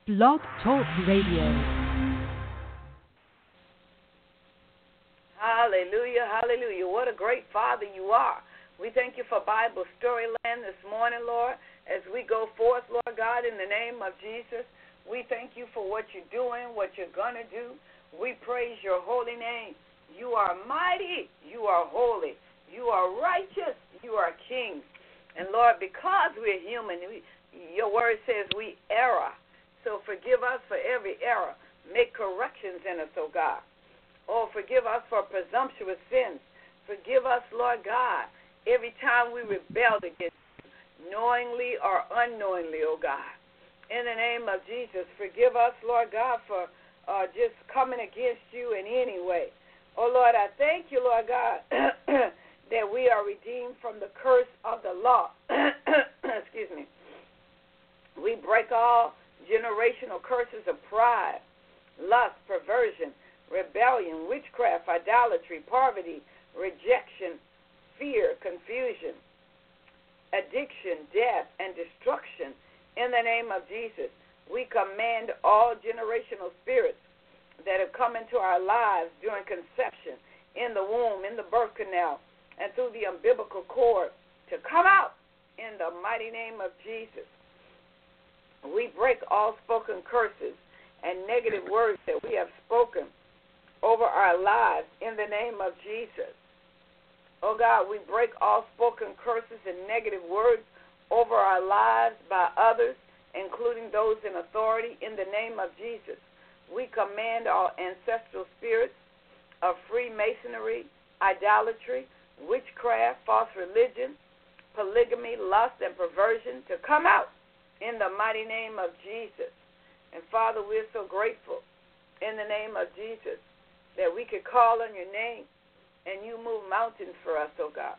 Blog Talk Radio. Hallelujah, hallelujah. What a great Father you are. We thank you for Bible Storyland this morning, Lord, as we go forth, Lord God, in the name of Jesus. We thank you for what you're doing, what you're going to do. We praise your holy name. You are mighty. You are holy. You are righteous. You are king. And, Lord, because we're human, your word says we err. So forgive us for every error. Make corrections in us, oh God. Oh, forgive us for presumptuous sins. Forgive us, Lord God, every time we rebelled against you, knowingly or unknowingly, oh God. In the name of Jesus, forgive us, Lord God, for just coming against you in any way. Oh, Lord, I thank you, Lord God, that we are redeemed from the curse of the law. Excuse me. We break all generational curses of pride, lust, perversion, rebellion, witchcraft, idolatry, poverty, rejection, fear, confusion, addiction, death, and destruction. In the name of Jesus, we command all generational spirits that have come into our lives during conception, in the womb, in the birth canal, and through the umbilical cord to come out in the mighty name of Jesus. We break all spoken curses and negative words that we have spoken over our lives in the name of Jesus. Oh God, we break all spoken curses and negative words over our lives by others, including those in authority, in the name of Jesus. We command all ancestral spirits of Freemasonry, idolatry, witchcraft, false religion, polygamy, lust, and perversion to come out in the mighty name of Jesus. And Father, we're so grateful in the name of Jesus that we could call on your name and you move mountains for us, oh God.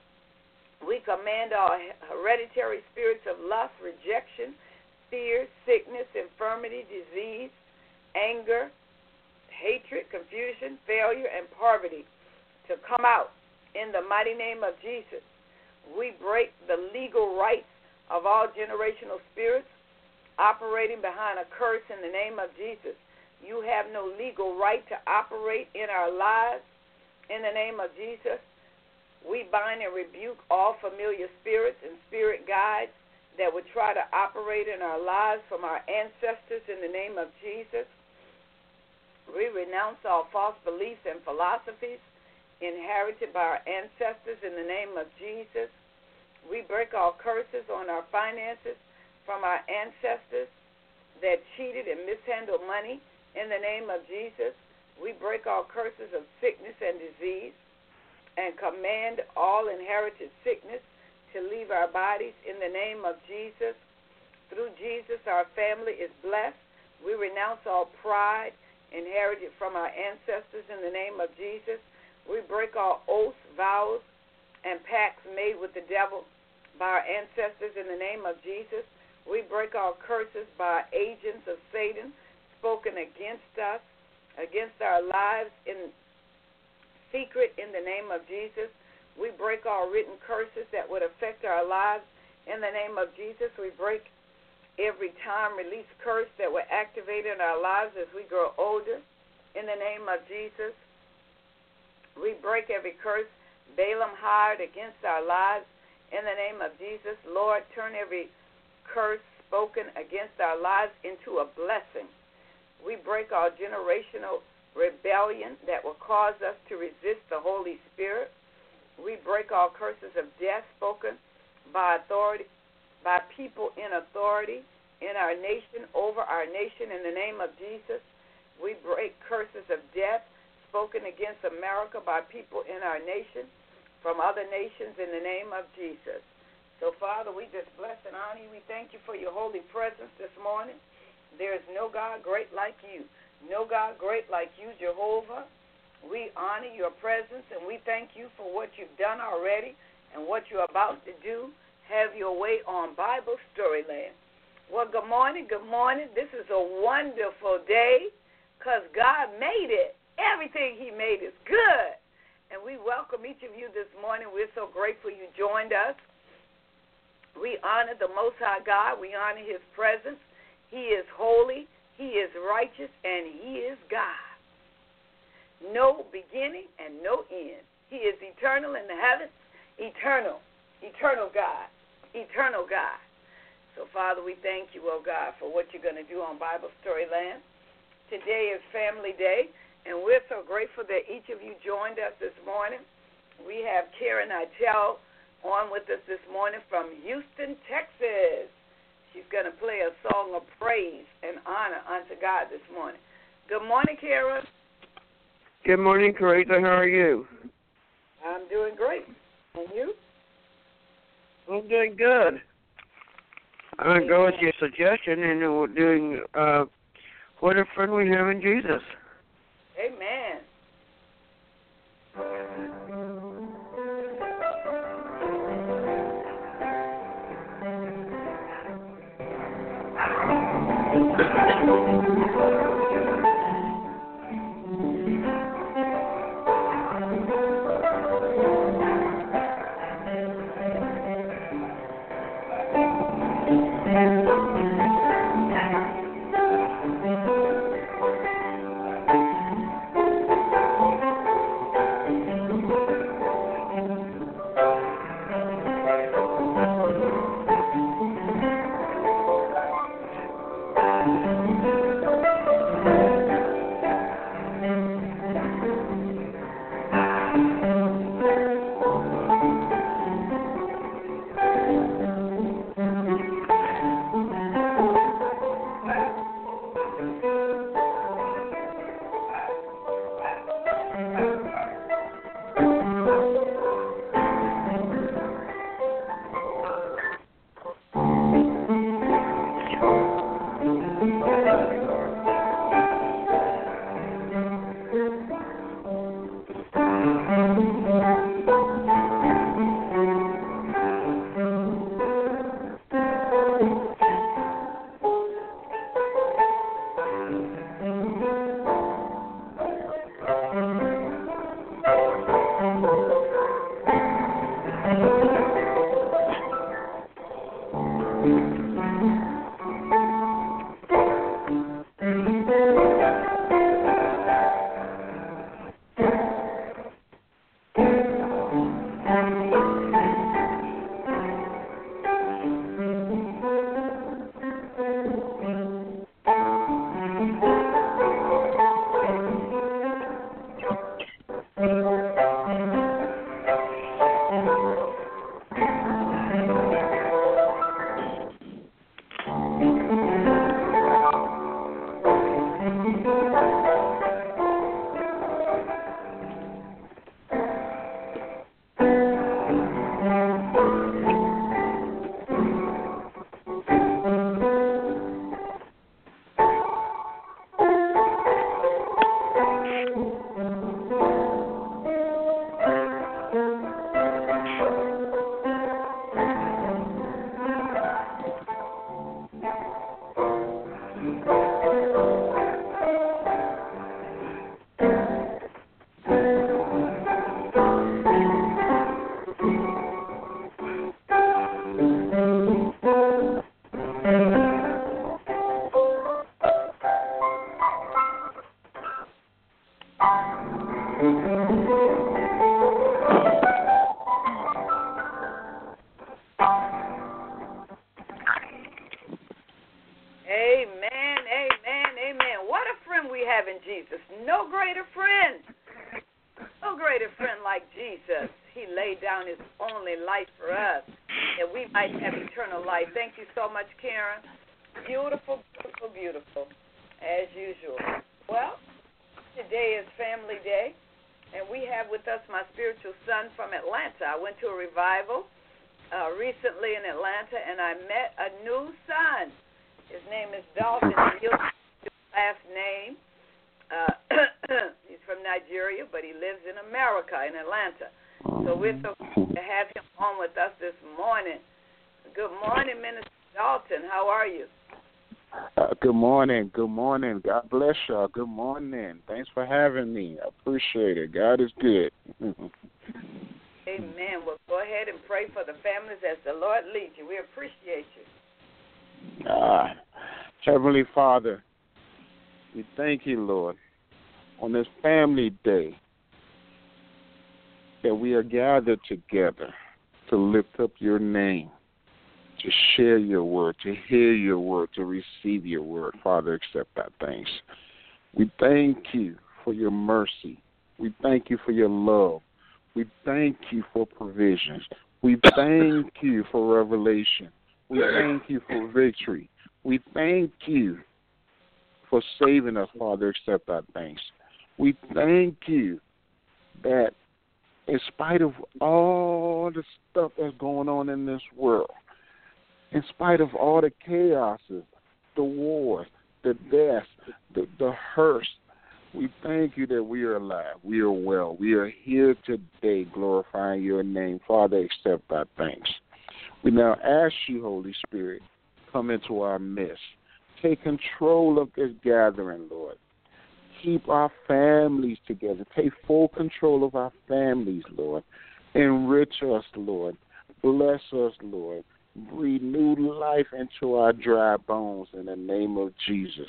We command all hereditary spirits of lust, rejection, fear, sickness, infirmity, disease, anger, hatred, confusion, failure, and poverty to come out in the mighty name of Jesus. We break the legal rights of all generational spirits operating behind a curse in the name of Jesus. You have no legal right to operate in our lives. In the name of Jesus, we bind and rebuke all familiar spirits and spirit guides that would try to operate in our lives from our ancestors in the name of Jesus. We renounce all false beliefs and philosophies inherited by our ancestors in the name of Jesus. We break all curses on our finances from our ancestors that cheated and mishandled money in the name of Jesus. We break all curses of sickness and disease and command all inherited sickness to leave our bodies in the name of Jesus. Through Jesus, our family is blessed. We renounce all pride inherited from our ancestors in the name of Jesus. We break all oaths, vows, and pacts made with the devil by our ancestors in the name of Jesus. We break all curses by agents of Satan spoken against us, against our lives in secret in the name of Jesus. We break all written curses that would affect our lives in the name of Jesus. We break every time release curse that would activate in our lives as we grow older in the name of Jesus. We break every curse Balaam hired against our lives in the name of Jesus. Lord, turn every curse spoken against our lives into a blessing. We break all generational rebellion that will cause us to resist the Holy Spirit. We break all curses of death spoken by authority, by people in authority in our nation, over our nation in the name of Jesus. We break curses of death spoken against America by people in our nation from other nations in the name of Jesus. So, Father, we just bless and honor you. We thank you for your holy presence this morning. There is no God great like you. No God great like you, Jehovah. We honor your presence, and we thank you for what you've done already and what you're about to do. Have your way on Bible Storyland. Well, good morning, good morning. This is a wonderful day because God made it. Everything he made is good. And we welcome each of you this morning. We're so grateful you joined us. We honor the Most High God. We honor his presence. He is holy. righteous, and he is God. No beginning and no end. He is eternal in the heavens, eternal God, eternal God. So, Father, we thank you, oh God, for what you're going to do on Bible Storyland. Today is Family Day, and we're so grateful that each of you joined us this morning. We have Karen Eitel on with us this morning from Houston, Texas. She's going to play a song of praise and honor unto God this morning. Good morning, Karen. Good morning, Carita. How are you? I'm doing great. And you? I'm doing good. I'm going to go with your suggestion, and we're doing What a Friend We Have in Jesus. Amen. Recently in Atlanta, and I met a new son. His name is Dalton. His last name. He's from Nigeria, but he lives in America, in Atlanta. So we're so glad to have him on with us this morning. Good morning, Minister Dalton. How are you? Good morning. Good morning. God bless y'all. Good morning. Thanks for having me. I appreciate it. God is good. Amen. Well, go ahead and pray for the families as the Lord leads you. We appreciate you. Heavenly Father, We thank you, Lord, on this family day that we are gathered together to lift up your name, to share your word, to hear your word, to receive your word. Father, accept our thanks. We thank you for your mercy. We thank you for your love. We thank you for provisions. We thank you for revelation. We thank you for victory. We thank you for saving us, Father, accept our thanks. We thank you that in spite of all the stuff that's going on in this world, in spite of all the chaoses, the wars, the deaths, the hurts, we thank you that we are alive, we are well, we are here today glorifying your name. Father, accept our thanks. We now ask you, Holy Spirit, come into our midst. Take control of this gathering, Lord. Keep our families together. Take full control of our families, Lord. Enrich us, Lord. Bless us, Lord. Breathe new life into our dry bones in the name of Jesus.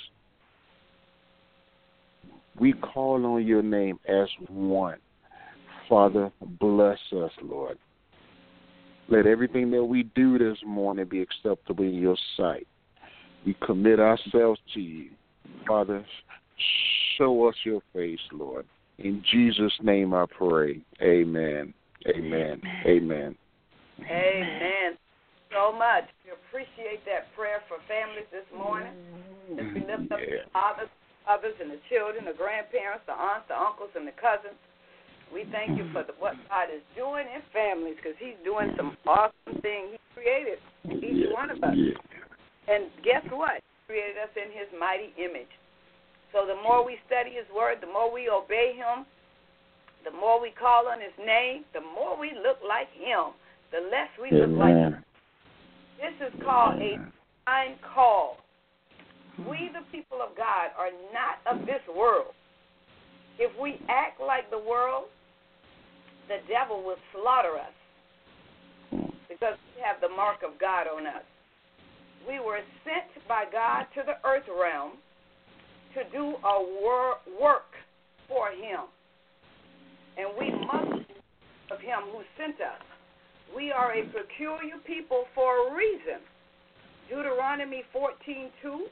We call on your name as one. Father, bless us, Lord. Let everything that we do this morning be acceptable in your sight. We commit ourselves to you. Father, show us your face, Lord. In Jesus' name I pray. Amen. Amen. Amen. Amen. So much. We appreciate that prayer for families this morning. As we lift up the fathers, others, and the children, the grandparents, the aunts, the uncles, and the cousins. We thank you for what God is doing in families, because he's doing some awesome things. He created each one of us. And guess what? He created us in his mighty image. So the more we study his word, the more we obey him, the more we call on his name, the more we look like him, the less we look like him. This is called a divine call. We, the people of God, are not of this world. If we act like the world, the devil will slaughter us because we have the mark of God on us. We were sent by God to the earth realm to do a work for him. And we must of him who sent us. We are a peculiar people for a reason. Deuteronomy 14:2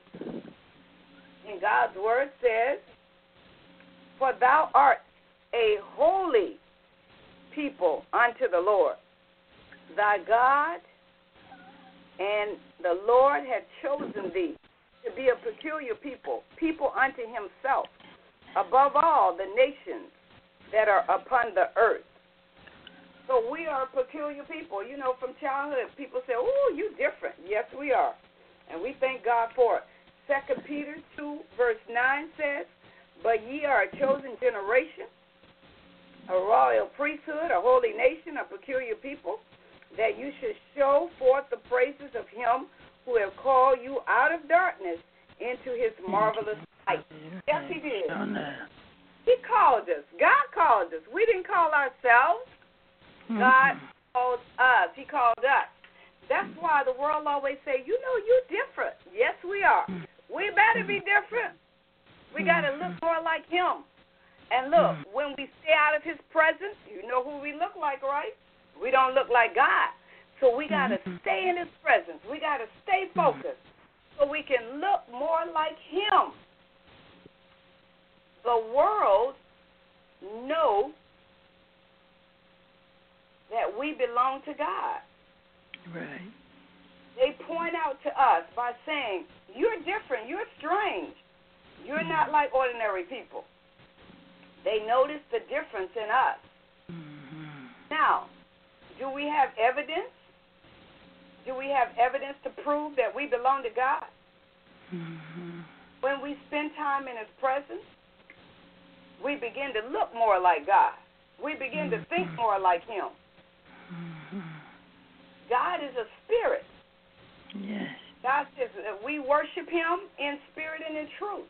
in God's word says, "For thou art a holy people unto the Lord thy God, and the Lord hath chosen thee to be a peculiar people, people unto himself, above all the nations that are upon the earth." So we are a peculiar people. You know, from childhood, people say, "Oh, you different." Yes, we are. And we thank God for it. 2 Peter 2, verse 9 says, "But ye are a chosen generation, a royal priesthood, a holy nation, a peculiar people, that you should show forth the praises of him who have called you out of darkness into his marvelous light." Yes, he did. He called us. God called us. We didn't call ourselves. God called us. He called us. That's why the world always say, "You know, you're different." Yes, we are. We better be different. We got to look more like him. And look, when we stay out of his presence, you know who we look like, right? We don't look like God. So we got to stay in his presence. We got to stay focused so we can look more like him. The world knows that we belong to God. Right. They point out to us by saying, "You're different. You're strange. You're not like ordinary people." They notice the difference in us. Now, do we have evidence? Do we have evidence to prove that we belong to God? When we spend time in his presence, we begin to look more like God. We begin to think more like him. God is a spirit. Yes. God says that we worship him in spirit and in truth.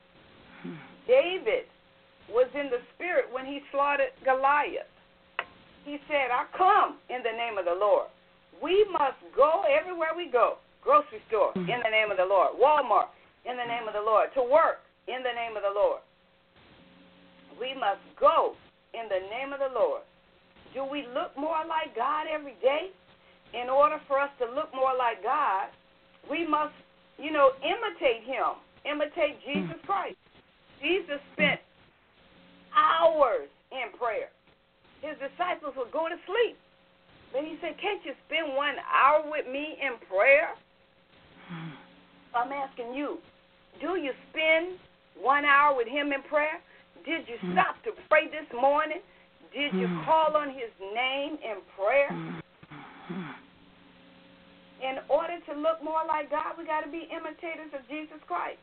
David was in the spirit when he slaughtered Goliath. He said, "I come in the name of the Lord." We must go everywhere we go. Grocery store, in the name of the Lord. Walmart, in the name of the Lord. To work, in the name of the Lord. We must go in the name of the Lord. Do we look more like God every day? In order for us to look more like God, we must, imitate him, imitate Jesus Christ. Jesus spent hours in prayer. His disciples would go to sleep. But he said, can't you spend 1 hour with me in prayer? I'm asking you, do you spend 1 hour with him in prayer? Did you stop to pray this morning? Did you call on his name in prayer? In order to look more like God, we got to be imitators of Jesus Christ.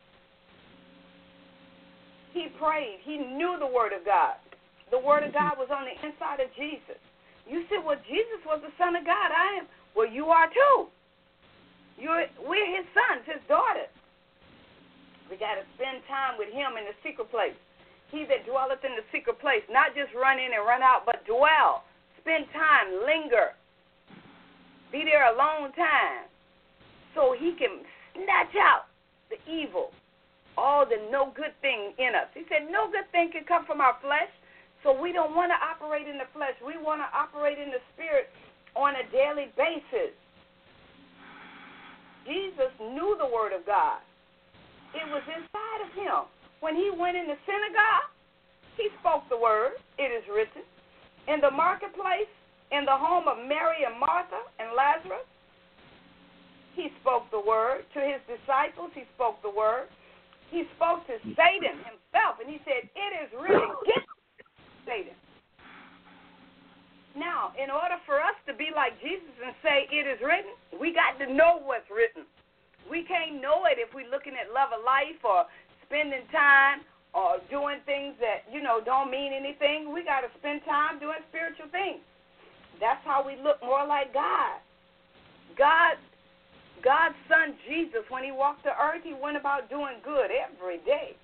He prayed. He knew the Word of God. The Word of God was on the inside of Jesus. You said, well, Jesus was the Son of God. I am. Well, you are too. We're his sons, his daughters. We got to spend time with him in the secret place. He that dwelleth in the secret place, not just run in and run out, but dwell. Spend time, linger. Be there a long time so he can snatch out the evil, all the no good thing in us. He said no good thing can come from our flesh, so we don't want to operate in the flesh. We want to operate in the spirit on a daily basis. Jesus knew the Word of God. It was inside of him. When he went in the synagogue, he spoke the Word. It is written. In the marketplace, in the home of Mary and Martha and Lazarus, he spoke the Word. To his disciples, he spoke the Word. He spoke to Satan himself, and he said, it is written, get Satan. Now, in order for us to be like Jesus and say it is written, we got to know what's written. We can't know it if we're looking at Love of Life or spending time or doing things that, don't mean anything. We got to spend time doing spiritual things. That's how we look more like God. God's son Jesus, when he walked the earth, he went about doing good every day.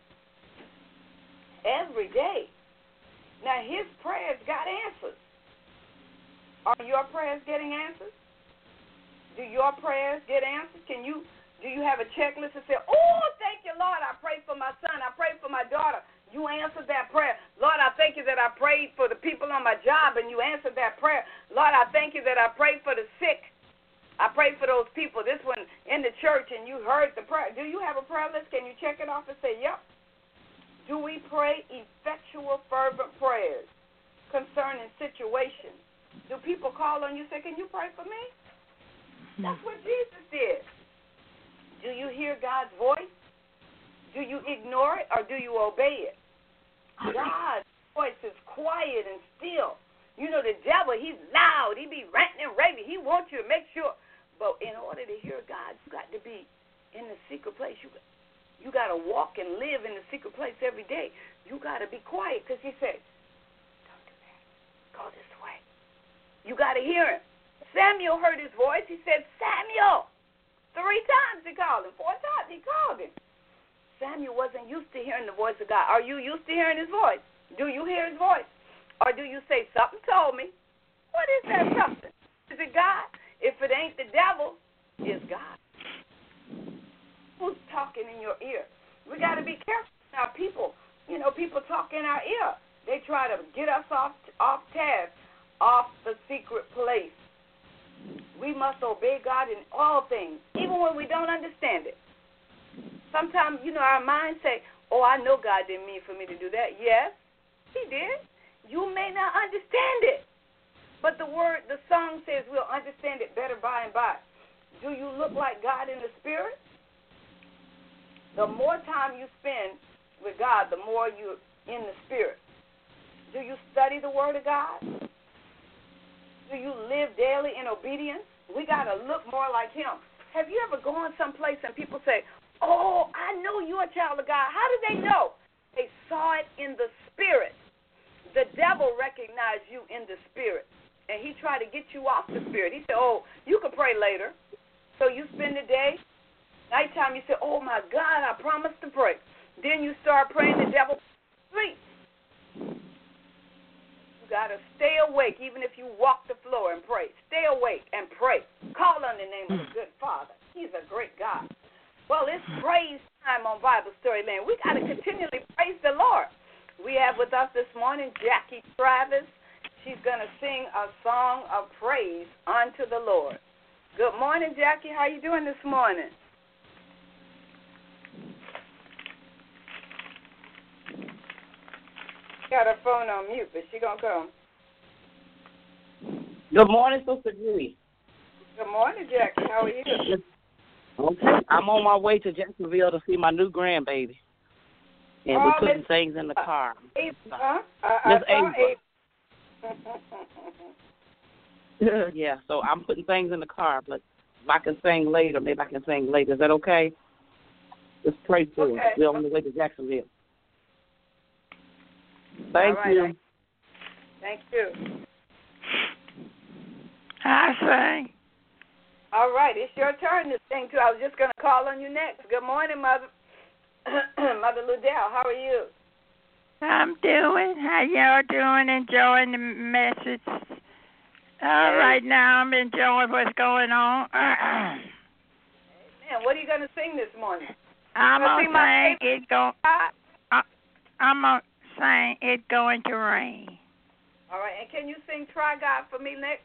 Every day. Now, his prayers got answers. Are your prayers getting answers? Do your prayers get answers? Do you have a checklist and say, oh, thank you, Lord, I prayed for my son, I prayed for my daughter. You answered that prayer. Lord, I thank you that I prayed for the people on my job and you answered that prayer. Lord, I thank you that I prayed for the sick. I prayed for those people, this one in the church, and you heard the prayer. Do you have a prayer list? Can you check it off and say, yep? Do we pray effectual, fervent prayers concerning situations? Do people call on you and say, can you pray for me? That's what Jesus did. Do you hear God's voice? Do you ignore it or do you obey it? God's voice is quiet and still. The devil, he's loud. He be ranting and raving. He wants you to make sure. But in order to hear God, you got to be in the secret place. You got to walk and live in the secret place every day. You got to be quiet because he said, don't do that. Go this way. You got to hear him. Samuel heard his voice. He said, Samuel. 3 times he called him. 4 times he called him. Samuel wasn't used to hearing the voice of God. Are you used to hearing his voice? Do you hear his voice? Or do you say, something told me? What is that something? Is it God? If it ain't the devil, it's God. Who's talking in your ear? We got to be careful. Now, people talk in our ear. They try to get us off task, off the secret place. We must obey God in all things, even when we don't understand it. Sometimes, our minds say, oh, I know God didn't mean for me to do that. Yes, he did. You may not understand it. But the song says we'll understand it better by and by. Do you look like God in the spirit? The more time you spend with God, the more you're in the spirit. Do you study the Word of God? Do you live daily in obedience? We got to look more like him. Have you ever gone someplace and people say, oh, I know you're a child of God. How did they know? They saw it in the spirit. The devil recognized you in the spirit, and he tried to get you off the spirit. He said, oh, you can pray later. So you spend the day. Nighttime you say, oh, my God, I promised to pray. Then you start praying, the devil sleep. Got to stay awake even if you walk the floor and pray. Stay awake and pray. Call on the name of the good Father. He's a great God. Well, it's praise time on Bible Story Land. We got to continually praise the Lord. We have with us this morning Jackie Travis. She's going to sing a song of praise unto the Lord. Good morning, Jackie. How you doing this morning? Got her phone on mute, but she going to come. Good morning, Sister Judy. Good morning, Jackie. How are you? Okay. I'm on my way to Jacksonville to see my new grandbaby. And we're putting things in the car. Miss Ava. Yeah, so I'm putting things in the car, but if I can sing later, maybe I can sing later. Is that okay? Just pray for us. We're on the way to Jacksonville. Thank you. Thank you. I sing. All right, it's your turn to sing, too. I was just going to call on you next. Good morning, Mother Mother Ludell. How are you? I'm doing. How y'all doing? Enjoying the message. Right now I'm enjoying what's going on. Man, what are you going to sing this morning? I'm going to sing It's Going to Rain. All right, and can you sing Try God for me next?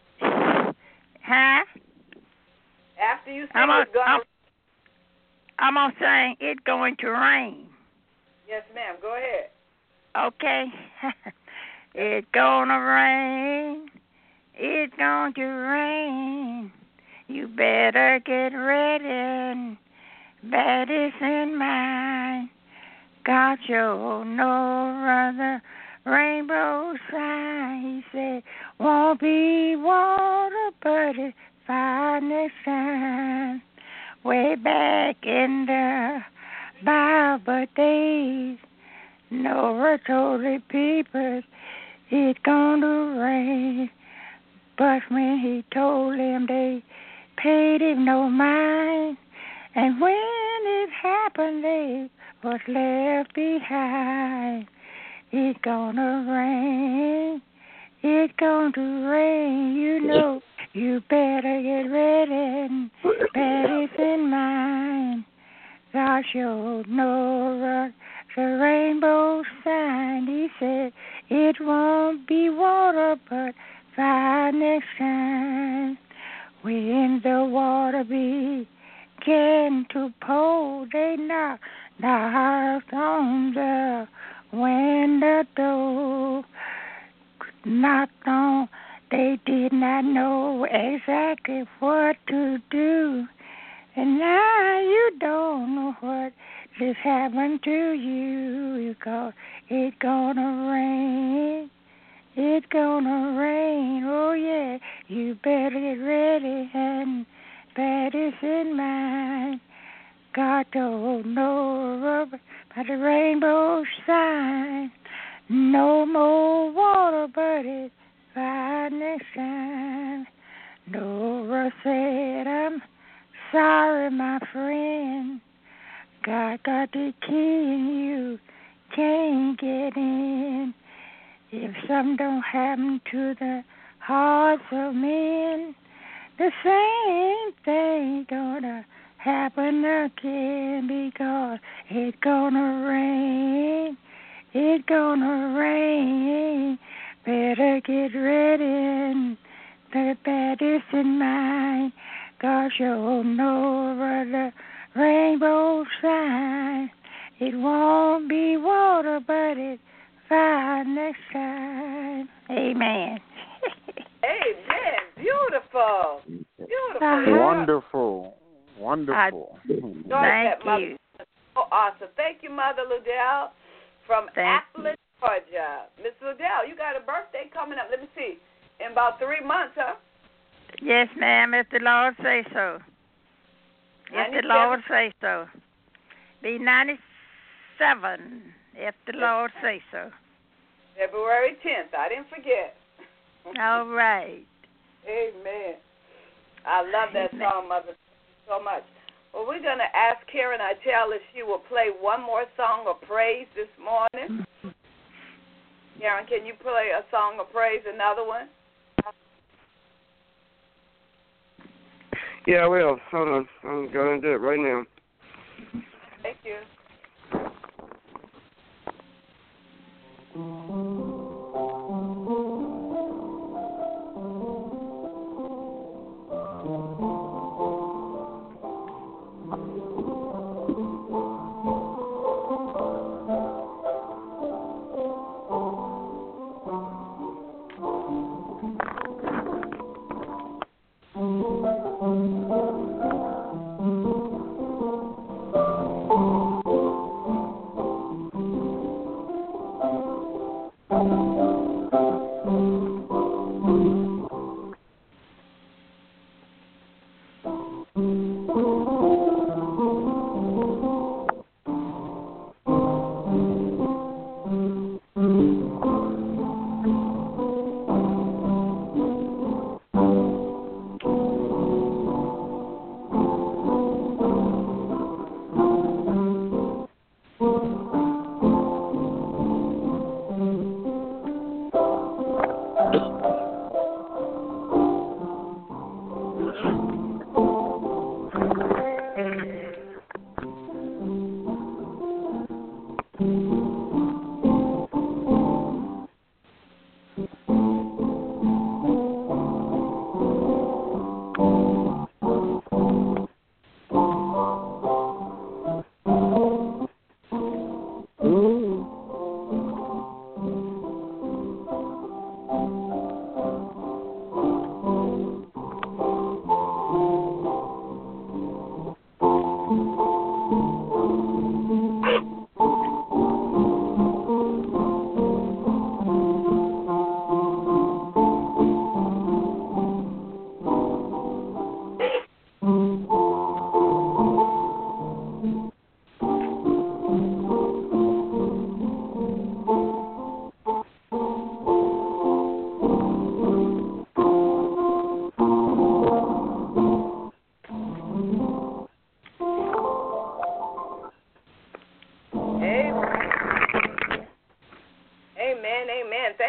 Huh? After you sing It's Going to Rain. I'm going to sing It's Going to Rain. Yes, ma'am. Go ahead. Okay. It's gonna rain. It's going to rain. You better get ready. Bad is in mind. God showed no other rainbow sign. He said, won't be water, but it's finally shine. Way back in the Bible days, Noah told the people it's gonna rain. But when he told them, they paid him no mind. And when it happened, they was left behind. It's gonna rain. It's going to rain. You know, you better get ready. Bad is in mind. God showed Noah the rainbow sign. He said, it won't be water, but fire next time. When the water began to pour, they knocked on the window, knocked on. They did not know exactly what to do. And now you don't know what just happened to you, because it's gonna rain. It's gonna rain, oh yeah. You better get ready, and bad is in mind. God told Noah by the rainbow sign. No more water, but it's fine next time. Noah said, I'm sorry, my friend. God got the key and you can't get in. If something don't happen to the hearts of men, the same thing gonna happen again, because it's gonna rain. It's gonna rain. Better get ready, and the bad is in mind. God showed Noah the rainbow sign. It won't be water, but it's fire next time. Amen. Amen. Beautiful. Beautiful. Wonderful. Wonderful. Thank you. Oh, awesome. Thank you, Mother Ludell from Athens, Georgia. Miss Ludell, you got a birthday coming up. Let me see. In about 3 months, huh? Yes, ma'am, if the Lord say so. If the Lord say so. Be 97, if the Lord say so. February 10th. I didn't forget. All right. Amen. I love that song, Mother. Thank you so much. Well, we're going to ask Karen Itell if she will play one more song of praise this morning. Karen, can you play a song of praise, another one? Yeah, I will. Hold on. I'm going to do it right now.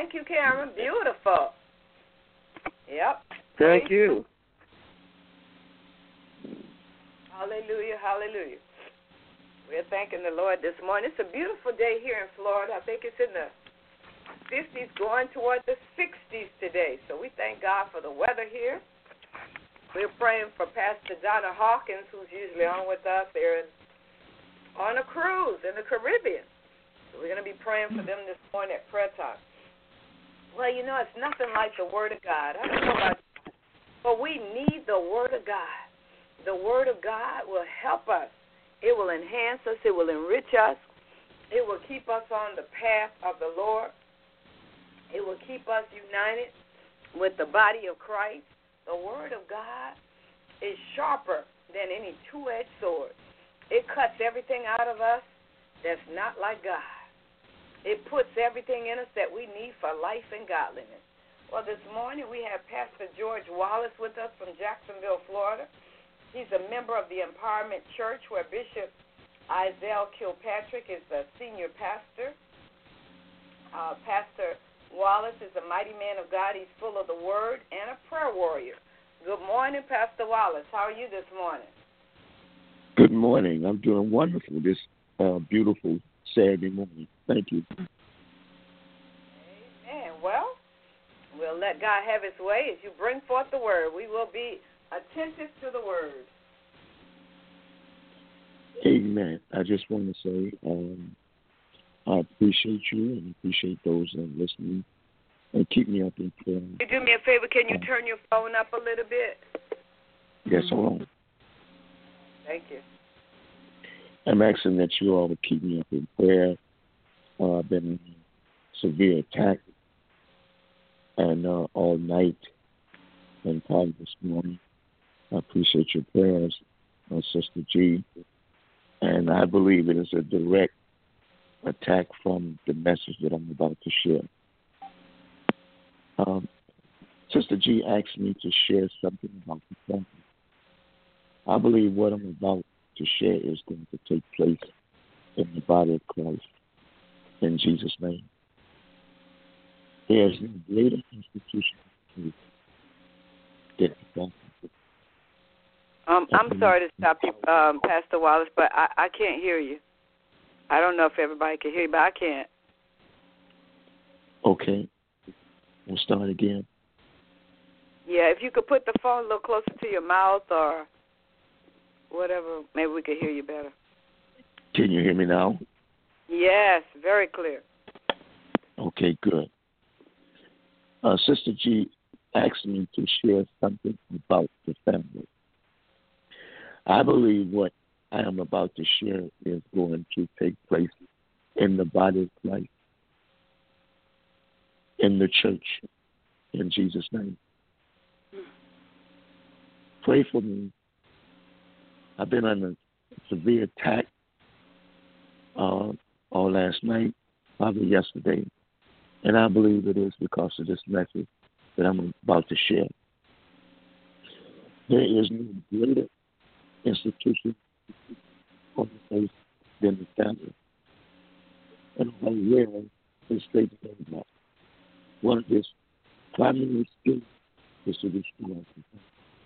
Thank you, Cameron. Beautiful. Yep. Thank you. Hallelujah, hallelujah. We're thanking the Lord this morning. It's a beautiful day here in Florida. I think it's in the 50s going toward the 60s today. So we thank God for the weather here. We're praying for Pastor Donna Hawkins, who's usually on with us. They're on a cruise in the Caribbean. So we're going to be praying for them this morning at prayer time. Well, you know, it's nothing like the Word of God. I don't know about you, but we need the Word of God. The Word of God will help us. It will enhance us. It will enrich us. It will keep us on the path of the Lord. It will keep us united with the body of Christ. The Word of God is sharper than any two-edged sword. It cuts everything out of us that's not like God. It puts everything in us that we need for life and godliness. Well, this morning we have Pastor George Wallace with us from Jacksonville, Florida. He's a member of the Empowerment Church, where Bishop Isaiah Kilpatrick is the senior pastor. Pastor Wallace is a mighty man of God. He's full of the Word and a prayer warrior. Good morning, Pastor Wallace. How are you this morning? Good morning. I'm doing wonderful this beautiful Saturday morning. Thank you. Amen. Well, we'll let God have His way as you bring forth the Word. We will be attentive to the Word. Amen. I just want to say I appreciate you and appreciate those that are listening, and keep me up in prayer. You do me a favor, can you turn your phone up a little bit? Yes, hold on. Thank you. I'm asking that you all to keep me up in prayer. I've been in a severe attack, and all night and part of this morning. I appreciate your prayers, Sister G. And I believe it is a direct attack from the message that I'm about to share. Sister G asked me to share something about the family. I believe what I'm about to share is going to take place in the body of Christ. In Jesus' name. There is no greater institution than the family. I'm sorry to stop you, Pastor Wallace, but I can't hear you. I don't know if everybody can hear you, but I can't. Okay. We'll start again. Yeah, if you could put the phone a little closer to your mouth or whatever, maybe we could hear you better. Can you hear me now? Yes, very clear. Okay, good. Sister G asked me to share something about the family. I believe what I am about to share is going to take place in the body of Christ, in the church, in Jesus' name. Pray for me. I've been under severe attack all last night, probably yesterday, and I believe it is because of this message that I'm about to share. There is no greater institution on the face than the family. And how rare is stated that one of his primary skills is to destroy people.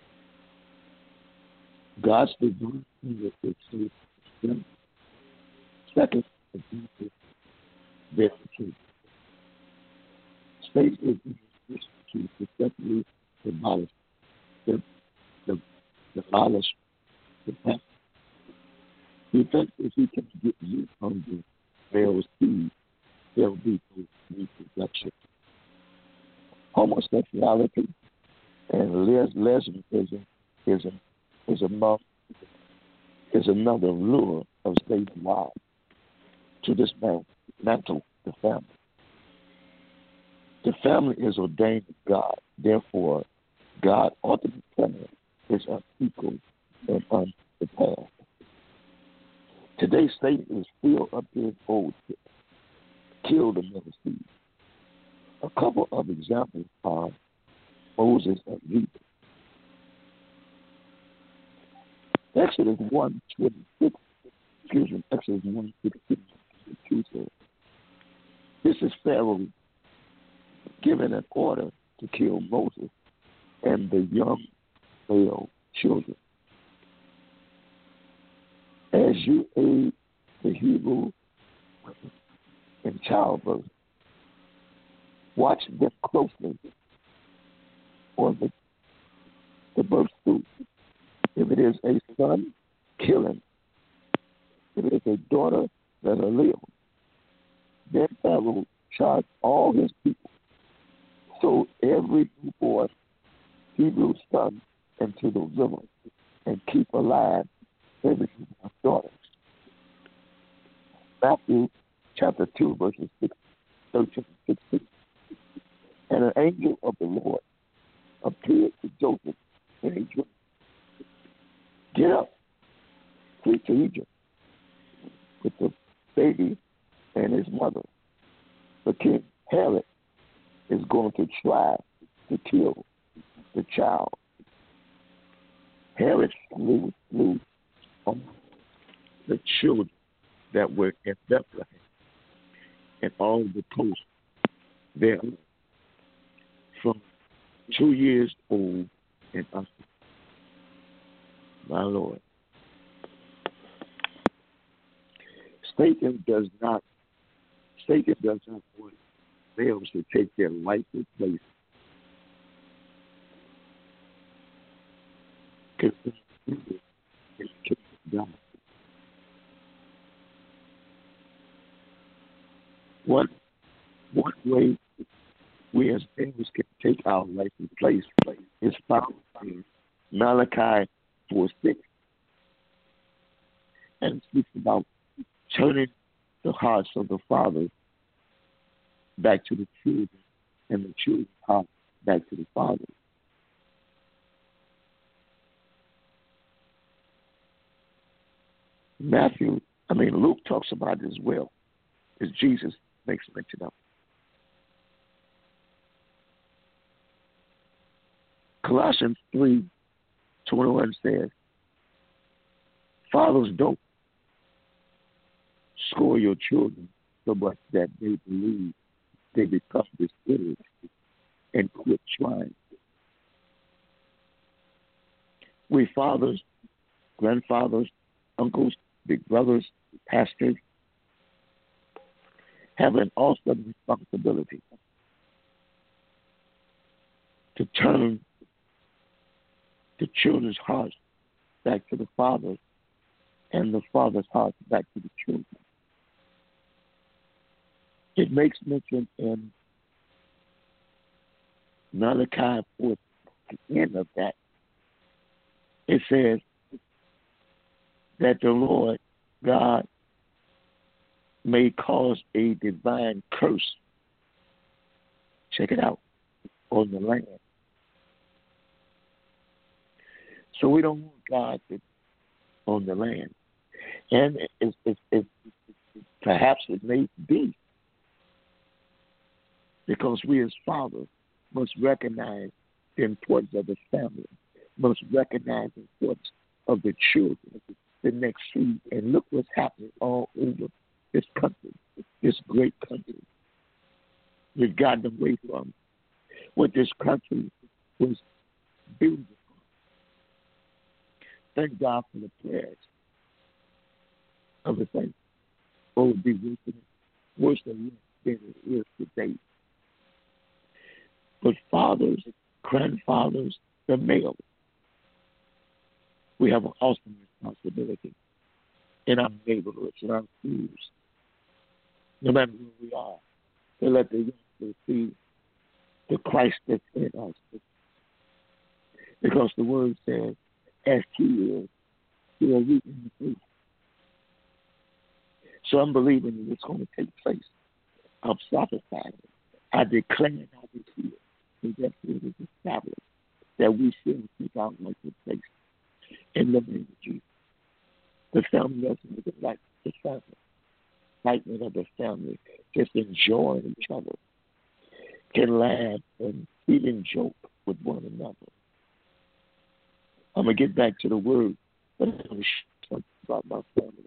God's divine finger is to them. Second, their truth. Space is to successfully demolish the past. The effect is he can get you on the male's seed, there will be reproduction. Homosexuality and lesbianism is another lure of Satan's wives to dismantle the family. The family is ordained of God. Therefore, God's ultimate plan is unequal and unprepared. Today, Satan is still up to his old trick. Kill the male seed. A couple of examples are Moses and Egypt. Exodus 1:26. Exodus 1:16. This is Pharaoh given an order to kill Moses and the young male children. As you aid the Hebrew women in childbirth, watch them closely on the birth stool. If it is a son, kill him. If it is a daughter, let her live. Then Pharaoh charged all his people, so every newborn Hebrew son into the river, and keep alive every newborn daughter. Matthew chapter 2, verses 13 and 16. And an angel of the Lord appeared to Joseph in a dream. Get up, flee to Egypt with the baby and his mother. The king Herod is going to try to kill the child. Herod slew on the children that were in Bethlehem and all the coast there from 2 years old and up. My Lord. Satan does not want males to take their rightful place. Because it's God. One way we as males can take our rightful place is found in Malachi 4:6, and it speaks about turning the hearts of the fathers back to the children, and the children's hearts back to the fathers. Luke talks about it as well, as Jesus makes mention of it. Colossians 3:21 says, fathers, don't score your children so much that they believe they become dispirited and quit trying. We fathers, grandfathers, uncles, big brothers, pastors have an awesome responsibility to turn the children's hearts back to the fathers and the father's hearts back to the children. It makes mention in Malachi 4, at the end of that. It says that the Lord God may cause a divine curse, check it out, on the land. So we don't want God on the land. And perhaps it may be because we as fathers must recognize the importance of the family, must recognize the importance of the children, the next seed. And look what's happening all over this country, this great country. We've gotten away from what this country was building. Thank God for the prayers of the saints. What would be worse than it is today. But fathers, grandfathers, the males, we have an awesome responsibility in our neighborhoods, in our schools, no matter where we are, to let the youngsters see the Christ that's in us. Because the word says, as he is, he will reap in the fruit. So I'm believing that it's going to take place. I'm prophesying. I declare and I decree it. So that it is established that we shall take our rightful place in the name of Jesus. The family doesn't look like the family. Excitement of the family, just enjoying each other, can laugh and even joke with one another. I'm going to get back to the word, but I'm going to share something about my family.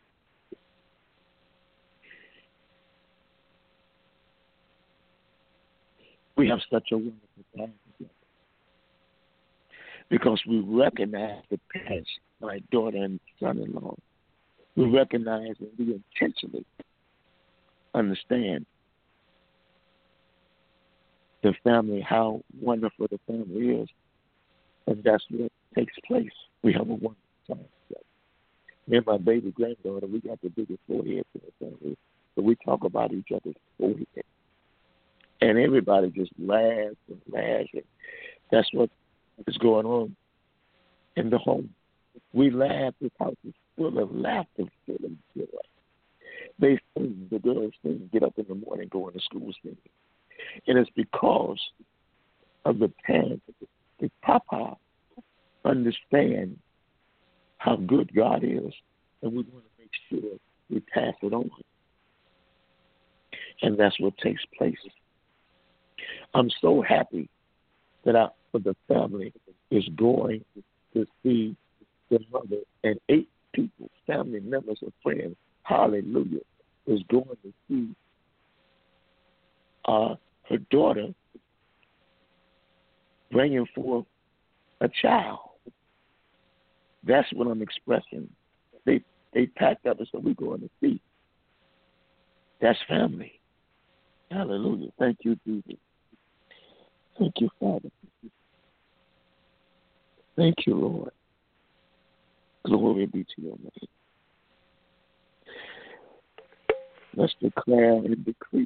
We have such a wonderful time together because we recognize the past, my daughter and son-in-law. We recognize and we intentionally understand the family, how wonderful the family is, and that's what takes place. We have a wonderful time together. Me and my baby granddaughter, we got the biggest forehead in the family, so we talk about each other's forehead. And everybody just laughs and laughs. And that's what is going on in the home. We laugh. This house is full of laughter, full of joy. They sing, the girls sing, get up in the morning, go into school singing. And it's because of the parents, the Papa understand how good God is, and we want to make sure we pass it on. And that's what takes place. I'm so happy that the family is going to see the mother and 8 people, family members and friends, hallelujah, is going to see her daughter bringing forth a child. That's what I'm expressing. They packed up and said, we're going to see. That's family. Hallelujah. Thank you, Jesus. Thank you, Father. Thank you, Lord. Glory be to your name. Let's declare and decree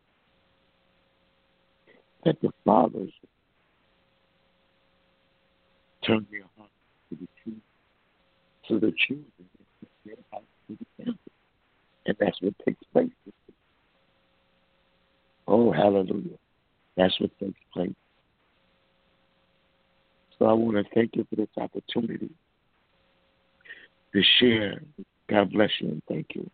that the fathers turn their hearts to the truth, so the children turn their hearts to the family. And that's what takes place. Oh, hallelujah. That's what takes place. So I want to thank you for this opportunity to share. God bless you and thank you.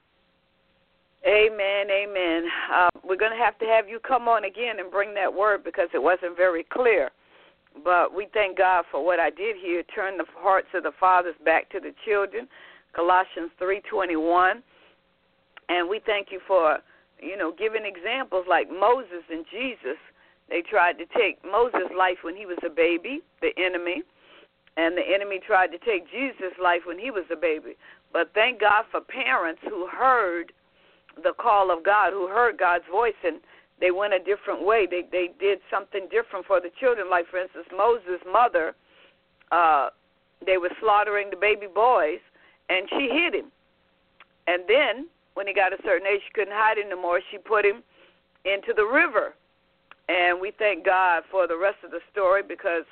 Amen, amen. We're going to have you come on again and bring that word because it wasn't very clear. But we thank God for what I did here. Turn the hearts of the fathers back to the children, Colossians 3:21. And we thank you for, giving examples like Moses and Jesus. They tried to take Moses' life when he was a baby, the enemy, and the enemy tried to take Jesus' life when he was a baby. But thank God for parents who heard the call of God, who heard God's voice, and they went a different way. They did something different for the children. Like, for instance, Moses' mother, they were slaughtering the baby boys, and she hid him. And then, when he got a certain age, she couldn't hide him no more. She put him into the river. And we thank God for the rest of the story because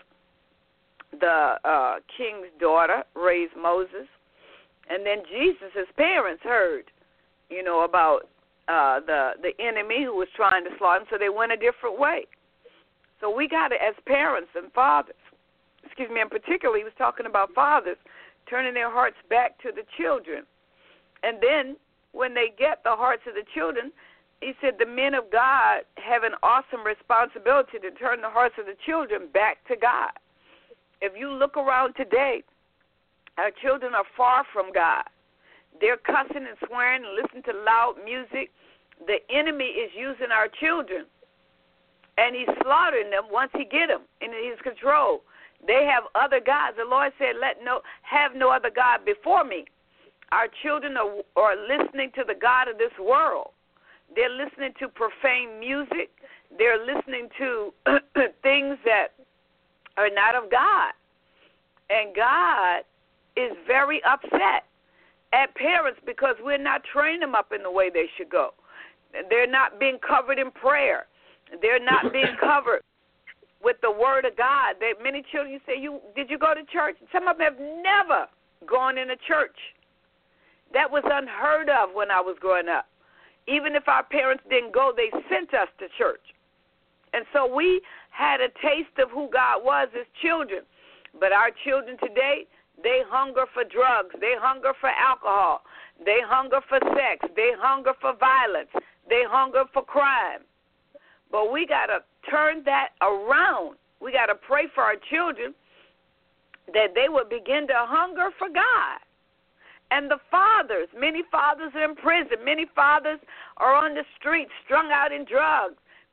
the king's daughter raised Moses. And then Jesus' parents heard, about the enemy who was trying to slaughter him, so they went a different way. So we got to, as parents and fathers, and particularly he was talking about fathers, turning their hearts back to the children. And then when they get the hearts of the children, he said the men of God have an awesome responsibility to turn the hearts of the children back to God. If you look around today, our children are far from God. They're cussing and swearing and listening to loud music. The enemy is using our children, and he's slaughtering them once he get them in his control. They have other gods. The Lord said, have no other God before me. Our children are listening to the God of this world. They're listening to profane music. They're listening to things that are not of God. And God is very upset at parents because we're not training them up in the way they should go. They're not being covered in prayer. They're not being covered with the Word of God. Many children, you say, did you go to church? Some of them have never gone in a church. That was unheard of when I was growing up. Even if our parents didn't go, they sent us to church. And so we had a taste of who God was as children. But our children today, they hunger for drugs. They hunger for alcohol. They hunger for sex. They hunger for violence. They hunger for crime. But we got to turn that around. We got to pray for our children that they will begin to hunger for God. And the fathers, many fathers are in prison. Many fathers are on the streets, strung out in drugs.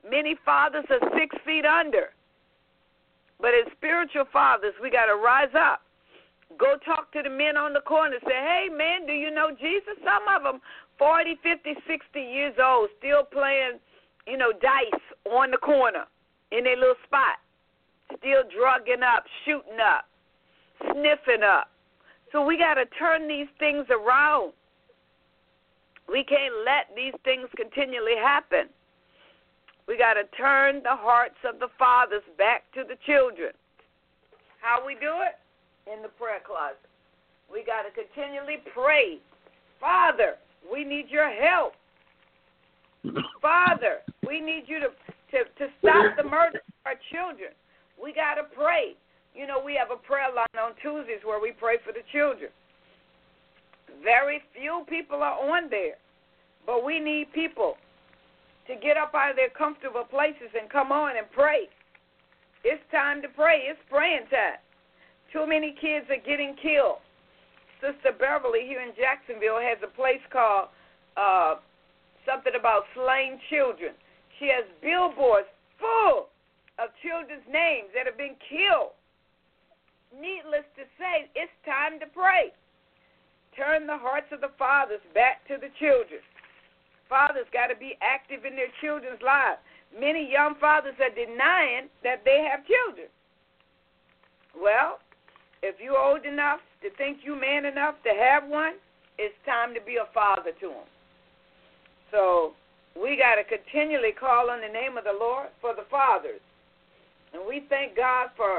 Many fathers are 6 feet under. But as spiritual fathers, we got to rise up. Go talk to the men on the corner. Say, hey, man, do you know Jesus? Some of them 40, 50, 60 years old, still playing, dice on the corner in their little spot, still drugging up, shooting up, sniffing up. So we got to turn these things around. We can't let these things continually happen. We got to turn the hearts of the fathers back to the children. How we do it? In the prayer closet. We got to continually pray. Father, we need your help. Father, we need you to stop the murder of our children. We got to pray. We have a prayer line on Tuesdays where we pray for the children. Very few people are on there, but we need people to get up out of their comfortable places and come on and pray. It's time to pray. It's praying time. Too many kids are getting killed. Sister Beverly here in Jacksonville has a place called something about slain children. She has billboards full of children's names that have been killed. Needless to say, it's time to pray. Turn the hearts of the fathers back to the children. Fathers got to be active in their children's lives. Many young fathers are denying that they have children. Well, if you're old enough to think you're man enough to have one, it's time to be a father to them. So we got to continually call on the name of the Lord for the fathers. And we thank God for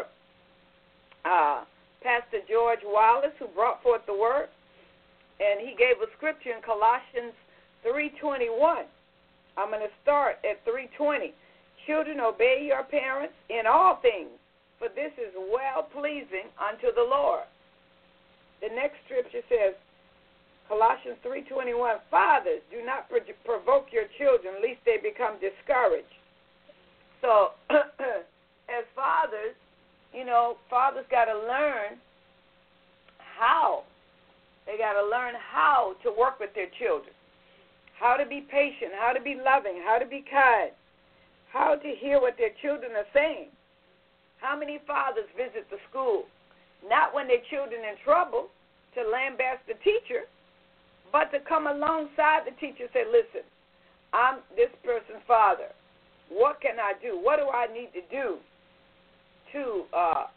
Pastor George Wallace, who brought forth the word. And he gave a scripture in Colossians 3:21. I'm going to start at 3:20. Children, obey your parents in all things, for this is well-pleasing unto the Lord. The next scripture says, Colossians 3:21, fathers, do not provoke your children, lest they become discouraged. So, as fathers, fathers got to learn how. They got to learn how to work with their children, how to be patient, how to be loving, how to be kind, how to hear what their children are saying. How many fathers visit the school, not when their children in trouble, to lambast the teacher, but to come alongside the teacher and say, listen, I'm this person's father. What can I do? What do I need to do to,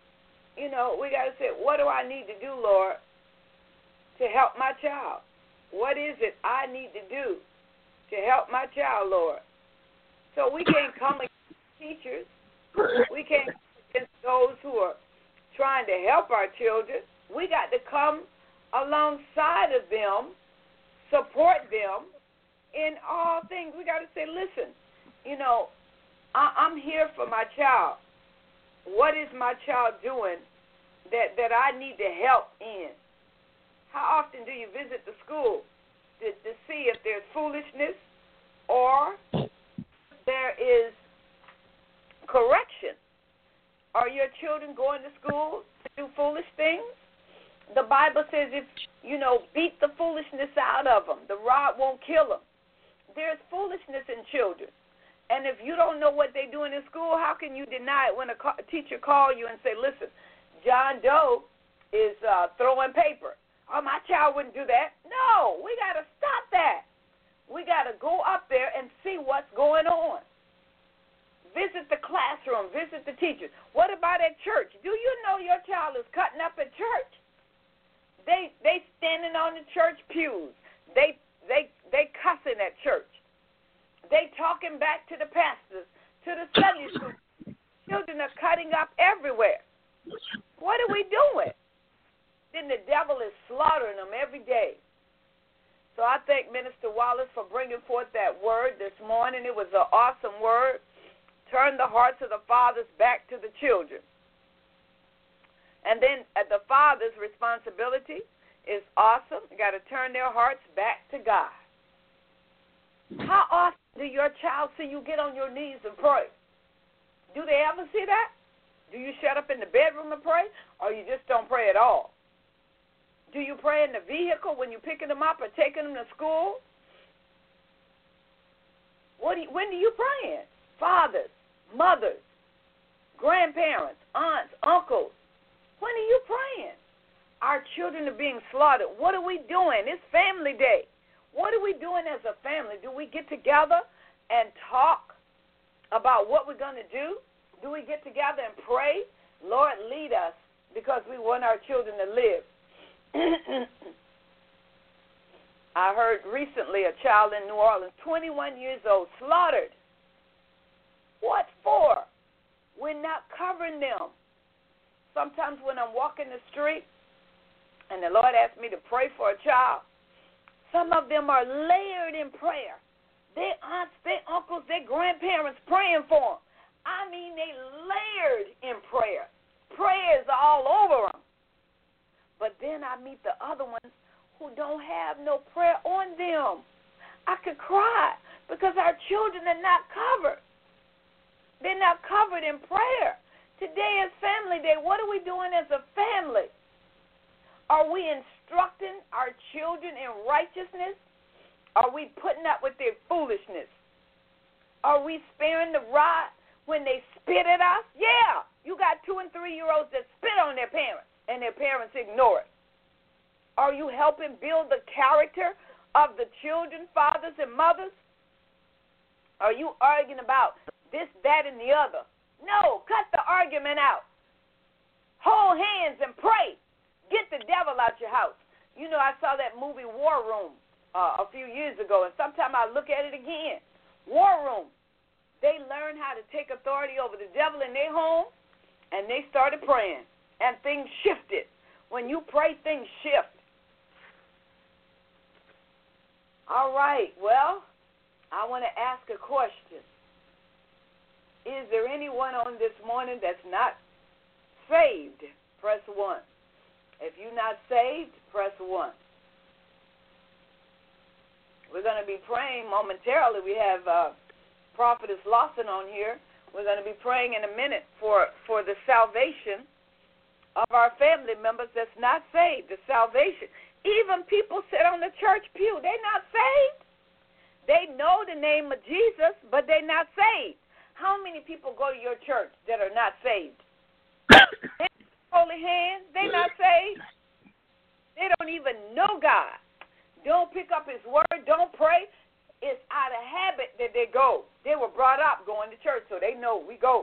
we got to say, what do I need to do, Lord, to help my child? What is it I need to do to help my child, Lord? So we can't come against teachers. We can't come against those who are trying to help our children. We got to come alongside of them, support them in all things. We got to say, listen, I'm here for my child. What is my child doing that I need to help in? How often do you visit the school to see if there's foolishness or there is correction? Are your children going to school to do foolish things? The Bible says if, beat the foolishness out of them. The rod won't kill them. There's foolishness in children. And if you don't know what they're doing in school, how can you deny it when a teacher calls you and say, listen, John Doe is throwing paper. Oh, my child wouldn't do that. No, we got to stop that. We got to go up there and see what's going on. Visit the classroom. Visit the teachers. What about at church? Do you know your child is cutting up at church? They standing on the church pews. They cussing at church. They talking back to the pastors, to the Sunday school. Children are cutting up everywhere. What are we doing? Then the devil is slaughtering them every day. So I thank Minister Wallace for bringing forth that word this morning. It was an awesome word. Turn the hearts of the fathers back to the children. And then the father's responsibility is awesome. You got to turn their hearts back to God. How often do your child see you get on your knees and pray? Do they ever see that? Do you shut up in the bedroom and pray, or you just don't pray at all? Do you pray in the vehicle when you're picking them up or taking them to school? When do you pray? fathers, mothers, grandparents, aunts, uncles. When are you praying? Our children are being slaughtered. What are we doing? It's Family Day. What are we doing as a family? Do we get together and talk about what we're going to do? Do we get together and pray? Lord, lead us, because we want our children to live. I heard recently a child in New Orleans, 21 years old, slaughtered. What for? We're not covering them. Sometimes when I'm walking the street and the Lord asks me to pray for a child, some of them are layered in prayer. Their aunts, their uncles, their grandparents praying for them. I mean, they layered in prayer. Prayers are all over them. But then I meet the other ones who don't have no prayer on them. I could cry because our children are not covered. They're not covered in prayer. Today is Family Day. What are we doing as a family? Are we instructing our children in righteousness? Are we putting up with their foolishness? Are we sparing the rod when they spit at us? Yeah, you got 2- and 3-year-olds that spit on their parents, and their parents ignore it. Are you helping build the character of the children, fathers and mothers? Are you arguing about this, that, and the other? No, cut the argument out. Hold hands and pray. Get the devil out your house. You know, I saw that movie War Room a few years ago, and sometimes I look at it again. War Room. They learned how to take authority over the devil in their home, and they started praying, and things shifted. When you pray, things shift. All right, well, I want to ask a question. Is there anyone on this morning that's not saved? Press 1. If you're not saved, press 1. We're going to be praying momentarily. We have Prophetess Lawson on here. We're going to be praying in a minute for the salvation of our family members that's not saved, the salvation. Even people sit on the church pew. They're not saved. They know the name of Jesus, but they're not saved. How many people go to your church that are not saved? They holy hands. They're not saved. They don't even know God. Don't pick up his word. Don't pray. It's out of habit that they go. They were brought up going to church, so they know we go.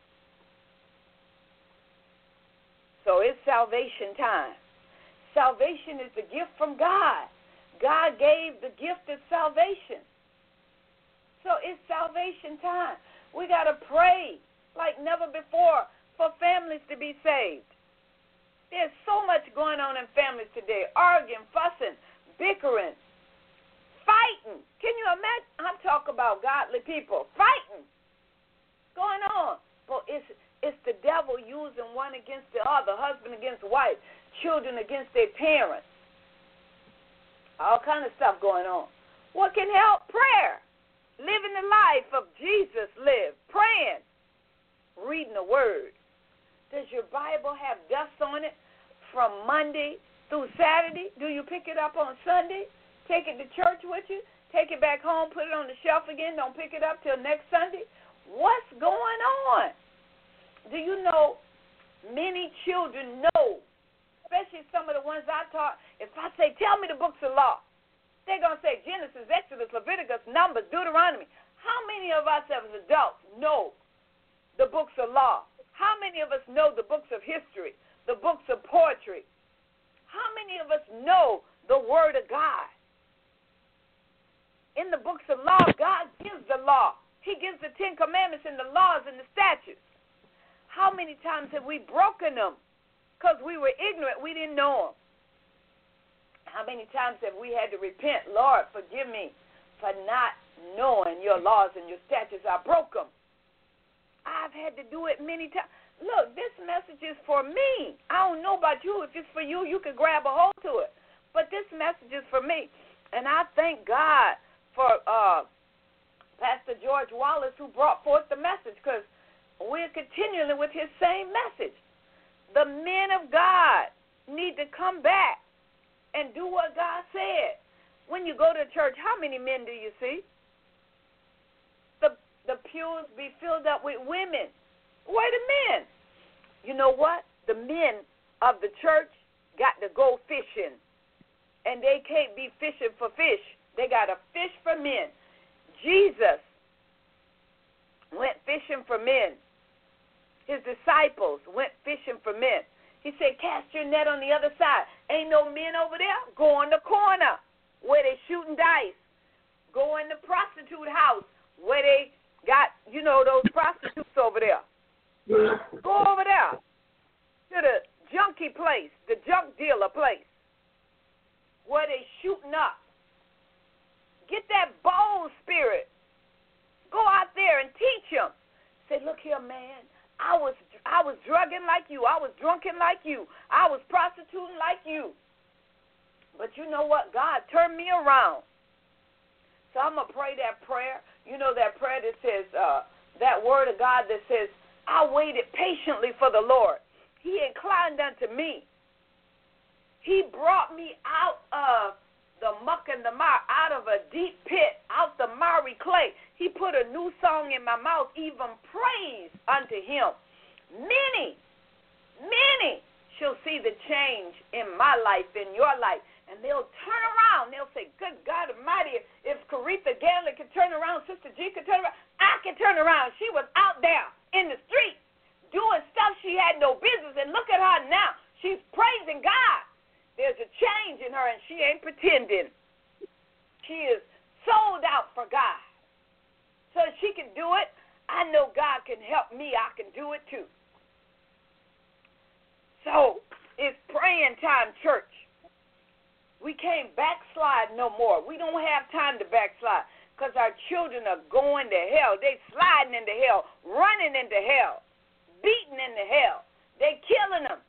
So it's salvation time. Salvation is the gift from God. God gave the gift of salvation. So it's salvation time. We got to pray like never before for families to be saved. There's so much going on in families today. Arguing, fussing, bickering, fighting. Can you imagine? I'm talking about godly people. Fighting. Going on. But it's the devil using one against the other, husband against wife, children against their parents. All kind of stuff going on. What can help? Prayer. Living the life of Jesus lived. Praying. Reading the word. Does your Bible have dust on it from Monday through Saturday? Do you pick it up on Sunday? Take it to church with you? Take it back home, put it on the shelf again, don't pick it up till next Sunday? What's going on? Do you know many children know, especially some of the ones I taught, if I say, tell me the books of law, they're going to say Genesis, Exodus, Leviticus, Numbers, Deuteronomy. How many of us as adults know the books of law? How many of us know the books of history, the books of poetry? How many of us know the Word of God? In the books of law, God gives the law. He gives the 10 Commandments and the laws and the statutes. How many times have we broken them because we were ignorant, we didn't know them? How many times have we had to repent, Lord, forgive me for not knowing your laws and your statutes? I broke them. I've had to do it many times. Look, this message is for me. I don't know about you. If it's for you, you can grab a hold to it. But this message is for me. And I thank God for Pastor George Wallace, who brought forth the message, because we're continually with his same message. The men of God need to come back and do what God said. When you go to church, how many men do you see? The pews be filled up with women. Where the men? You know what? The men of the church got to go fishing. And they can't be fishing for fish. They got to fish for men. Jesus went fishing for men. His disciples went fishing for men. He said, cast your net on the other side. Ain't no men over there? Go in the corner where they shooting dice. Go in the prostitute house where they got, those prostitutes over there. Go over there to the junkie place, the junk dealer place, where they shooting up. Get that bold spirit. Go out there and teach them. Say, look here, man. I was drugging like you. I was drunken like you. I was prostituting like you. But you know what? God turned me around. So I'm going to pray that prayer. You know that prayer that says, that word of God that says, I waited patiently for the Lord. He inclined unto me. He brought me out of the muck and the mire, out of a deep pit, out the miry clay. He put a new song in my mouth, even praise unto him. Many shall see the change in my life, in your life, and they'll turn around. They'll say, good God Almighty, if Caretha Ganley could turn around, Sister G could turn around, I can turn around. She was out there in the street doing stuff she had no business, and look at her now. She's praising God. There's a change in her, and she ain't pretending. She is sold out for God. So if she can do it, I know God can help me. I can do it too. So it's praying time, church. We can't backslide no more. We don't have time to backslide because our children are going to hell. They sliding into hell, running into hell, beating into hell. They killing them.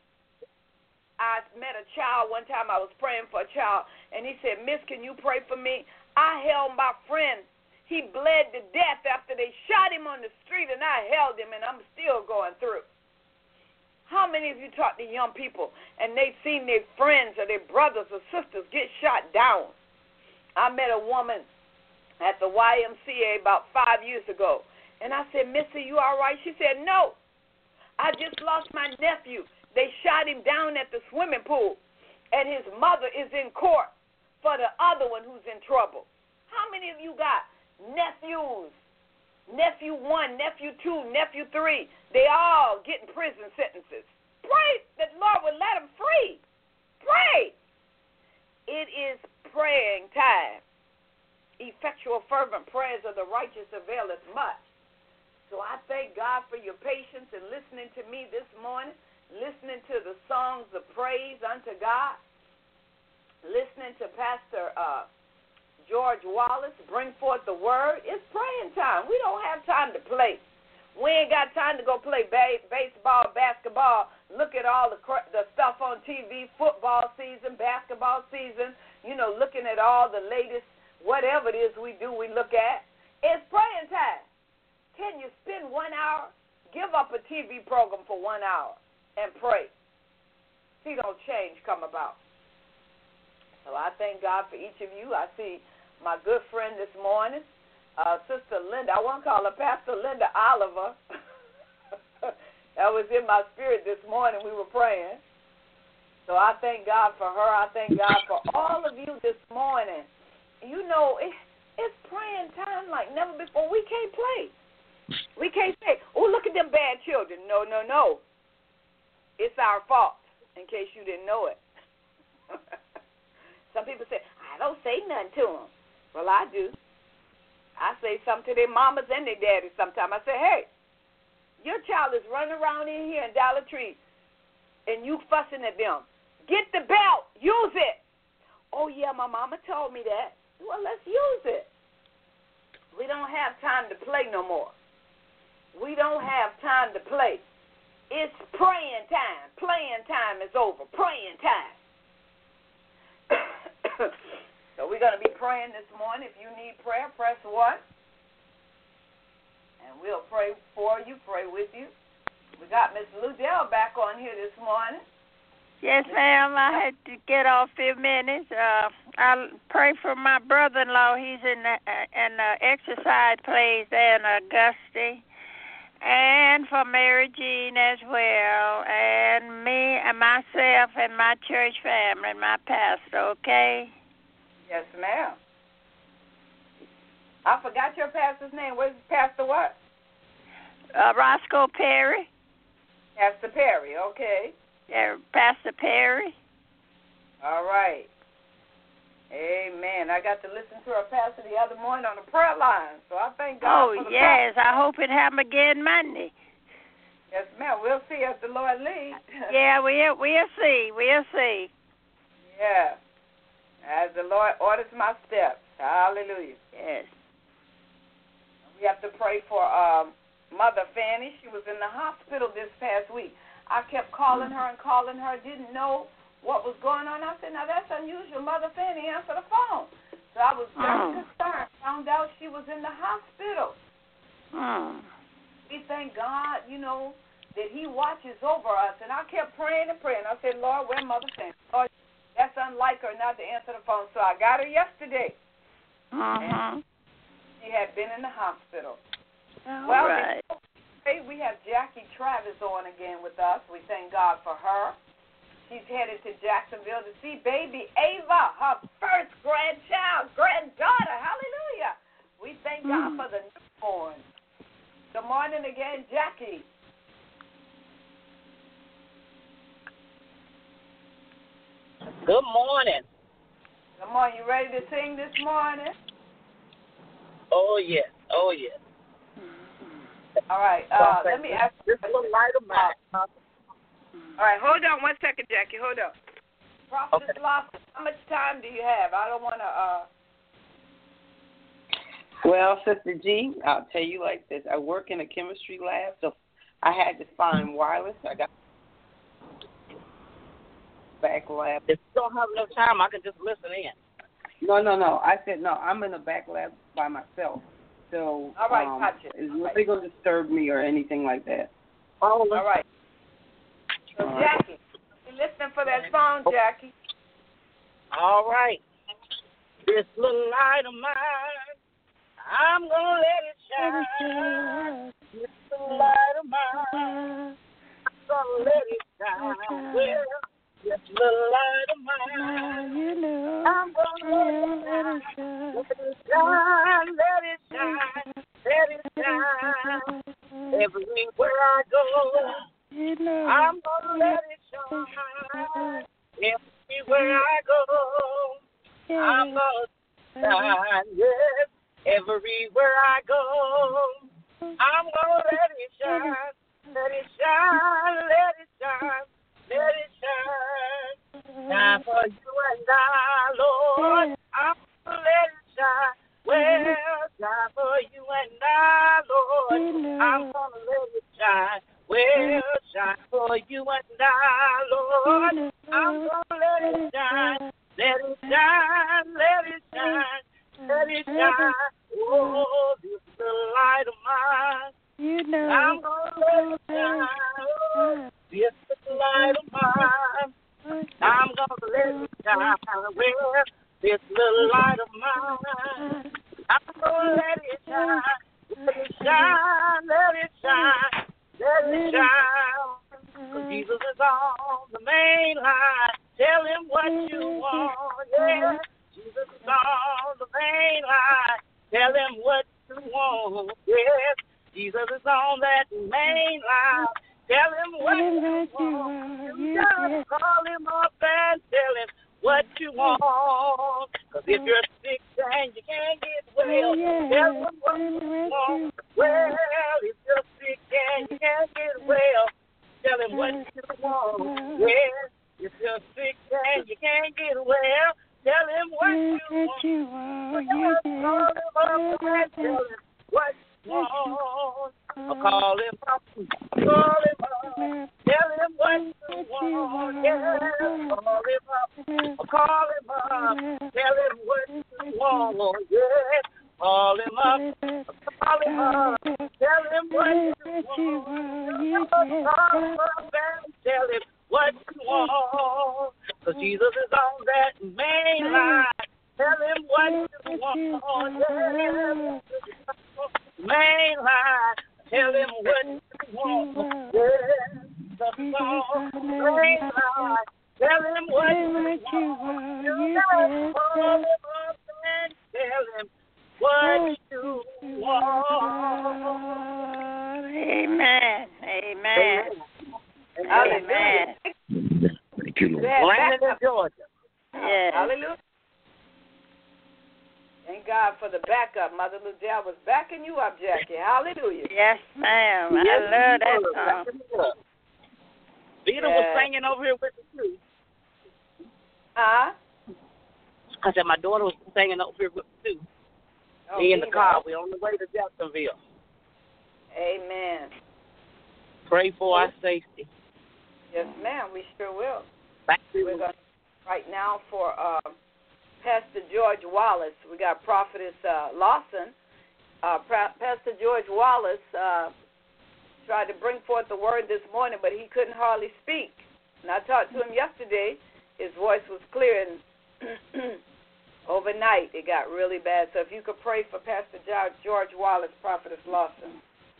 I met a child one time. I was praying for a child, and he said, Miss, can you pray for me? I held my friend. He bled to death after they shot him on the street, and I held him, and I'm still going through. How many of you talk to young people, and they've seen their friends or their brothers or sisters get shot down? I met a woman at the YMCA about 5 years ago, and I said, Missy, you all right? She said, no. I just lost my nephew. They shot him down at the swimming pool, and his mother is in court for the other one who's in trouble. How many of you got nephews? Nephew 1, nephew 2, nephew 3. They all getting prison sentences. Pray that Lord will let them free. Pray. It is praying time. Effectual, fervent prayers of the righteous availeth much. So I thank God for your patience in listening to me this morning. Listening to the songs of praise unto God, listening to Pastor George Wallace bring forth the word. It's praying time. We don't have time to play. We ain't got time to go play baseball, basketball, look at all the stuff on TV, football season, basketball season, looking at all the latest, whatever it is we do, we look at. It's praying time. Can you spend 1 hour? Give up a TV program for 1 hour. And pray. See no change come about. So I thank God for each of you. I see my good friend this morning, Sister Linda. I want to call her Pastor Linda Oliver. That was in my spirit this morning. We were praying. So I thank God for her. I thank God for all of you this morning. It's praying time like never before. We can't play. We can't say, oh, look at them bad children. No. It's our fault, in case you didn't know it. Some people say, I don't say nothing to them. Well, I do. I say something to their mamas and their daddies sometimes. I say, hey, your child is running around in here in Dollar Tree, and you fussing at them. Get the belt. Use it. Oh, yeah, my mama told me that. Well, let's use it. We don't have time to play no more. We don't have time to play. It's praying time. Playing time is over. Praying time. So we're going to be praying this morning. If you need prayer, press 1. And we'll pray for you, pray with you. We got Miss Ludell back on here this morning. Yes, ma'am. I had to get off a few minutes. I pray for my brother-in-law. He's in the exercise place there in Augusta. And for Mary Jean as well. And me and myself and my church family, my pastor, okay? Yes, ma'am. I forgot your pastor's name. Where's Pastor what? Roscoe Perry. Pastor Perry, okay. Yeah, Pastor Perry. All right. Amen. I got to listen to her pastor the other morning on the prayer line, so I thank God for the yes. I hope it happen again Monday. Yes, ma'am. We'll see as the Lord leads. Yeah, we'll see. We'll see. Yeah. As the Lord orders my steps. Hallelujah. Yes. We have to pray for Mother Fanny. She was in the hospital this past week. I kept calling her and calling her, didn't know what was going on. I said, now that's unusual. Mother Fanny answered the phone. So I was very concerned. Found out she was in the hospital. We thank God, that He watches over us. And I kept praying and praying. I said, Lord, where Mother Fanny? Lord, that's unlike her not to answer the phone. So I got her yesterday. And she had been in the hospital. All right. We have Jackie Travis on again with us. We thank God for her. She's headed to Jacksonville to see baby Ava, her first granddaughter. Hallelujah. We thank God for the newborn. Good morning again, Jackie. Good morning. Good morning. You ready to sing this morning? Oh, yes. Oh, yes. All right. Let me ask you. This little light of mine. All right. Hold on 1 second, Jackie. Hold on. Prophetess Lawson, how much time do you have? I don't want to. Well, Sister G, I'll tell you like this. I work in a chemistry lab, so I had to find wireless. I got back lab. If you don't have enough time, I can just listen in. No. I said no. I'm in the back lab by myself. So, all right, gotcha. It's nothing going to disturb me or anything like that. All right. So, Jackie, you listening for that song, Jackie? All right. This little light of mine, I'm going to let it shine. This little light of mine, I'm going to let it shine. Well, this little light of mine, I'm going to let it shine. Let it shine, let it shine, let it shine. Everywhere I go, I'm going to let it shine. Everywhere I go, I'm going to shine. Yes, everywhere I go, I'm going to let it shine. Let it shine, let it shine, let it shine. Time for you and I, Lord, I'm going to let it shine. Well, time for you and I, Lord, I'm going to let it shine. Well, shine for you and I, Lord, I'm going to let it shine. Let it shine, let it shine, let it shine. Oh, this little light of mine, I'm going to let it shine. Oh, this little light of mine, I'm going to let it shine. Well, this little light of mine, I'm going to let it shine. Let it shine, let it shine, let it shine. Because Jesus is on the main line. Tell him what you want, yeah. Jesus is on the main line. Tell him what you want, yes. Jesus is on that main line. Tell him what you want. You gotta call him up and tell him what you want. Because if you're sick and you can't get well, tell him what you want. Well, if you're sick and you can't get well, tell him what you want. Well, if you're sick and you can't get well, tell him what you want. Call him up and tell him what you want. Call him up, call him up, tell him what you want. Yeah, call him up, call him up, tell him what you want. Yeah, call him up, tell him what you want. Call him up and tell him what you want. Because Jesus is on that main line. Tell him what you want. Main line. Tell him what you want. Yeah, the song. Main line. Tell him what you want. Tell him what you want. Amen. Amen. Amen. Thank you, Lord. Landon in Georgia. Yes. Hallelujah. Thank God for the backup. Mother Ludell was backing you up, Jackie. Hallelujah. Yes, ma'am. I love that song. Vita was singing over here with me, too. Huh? I said my daughter was singing over here with me, too. Oh, Me in the car. We're on the way to Jacksonville. Amen. Pray for our safety. Yes, ma'am. We sure will. Thank We're you. going to right now for Pastor George Wallace. We got Prophetess Lawson. Pastor George Wallace tried to bring forth the word this morning, but he couldn't hardly speak. And I talked to him yesterday. His voice was clear, and overnight it got really bad. So if you could pray for Pastor George Wallace, Prophetess Lawson.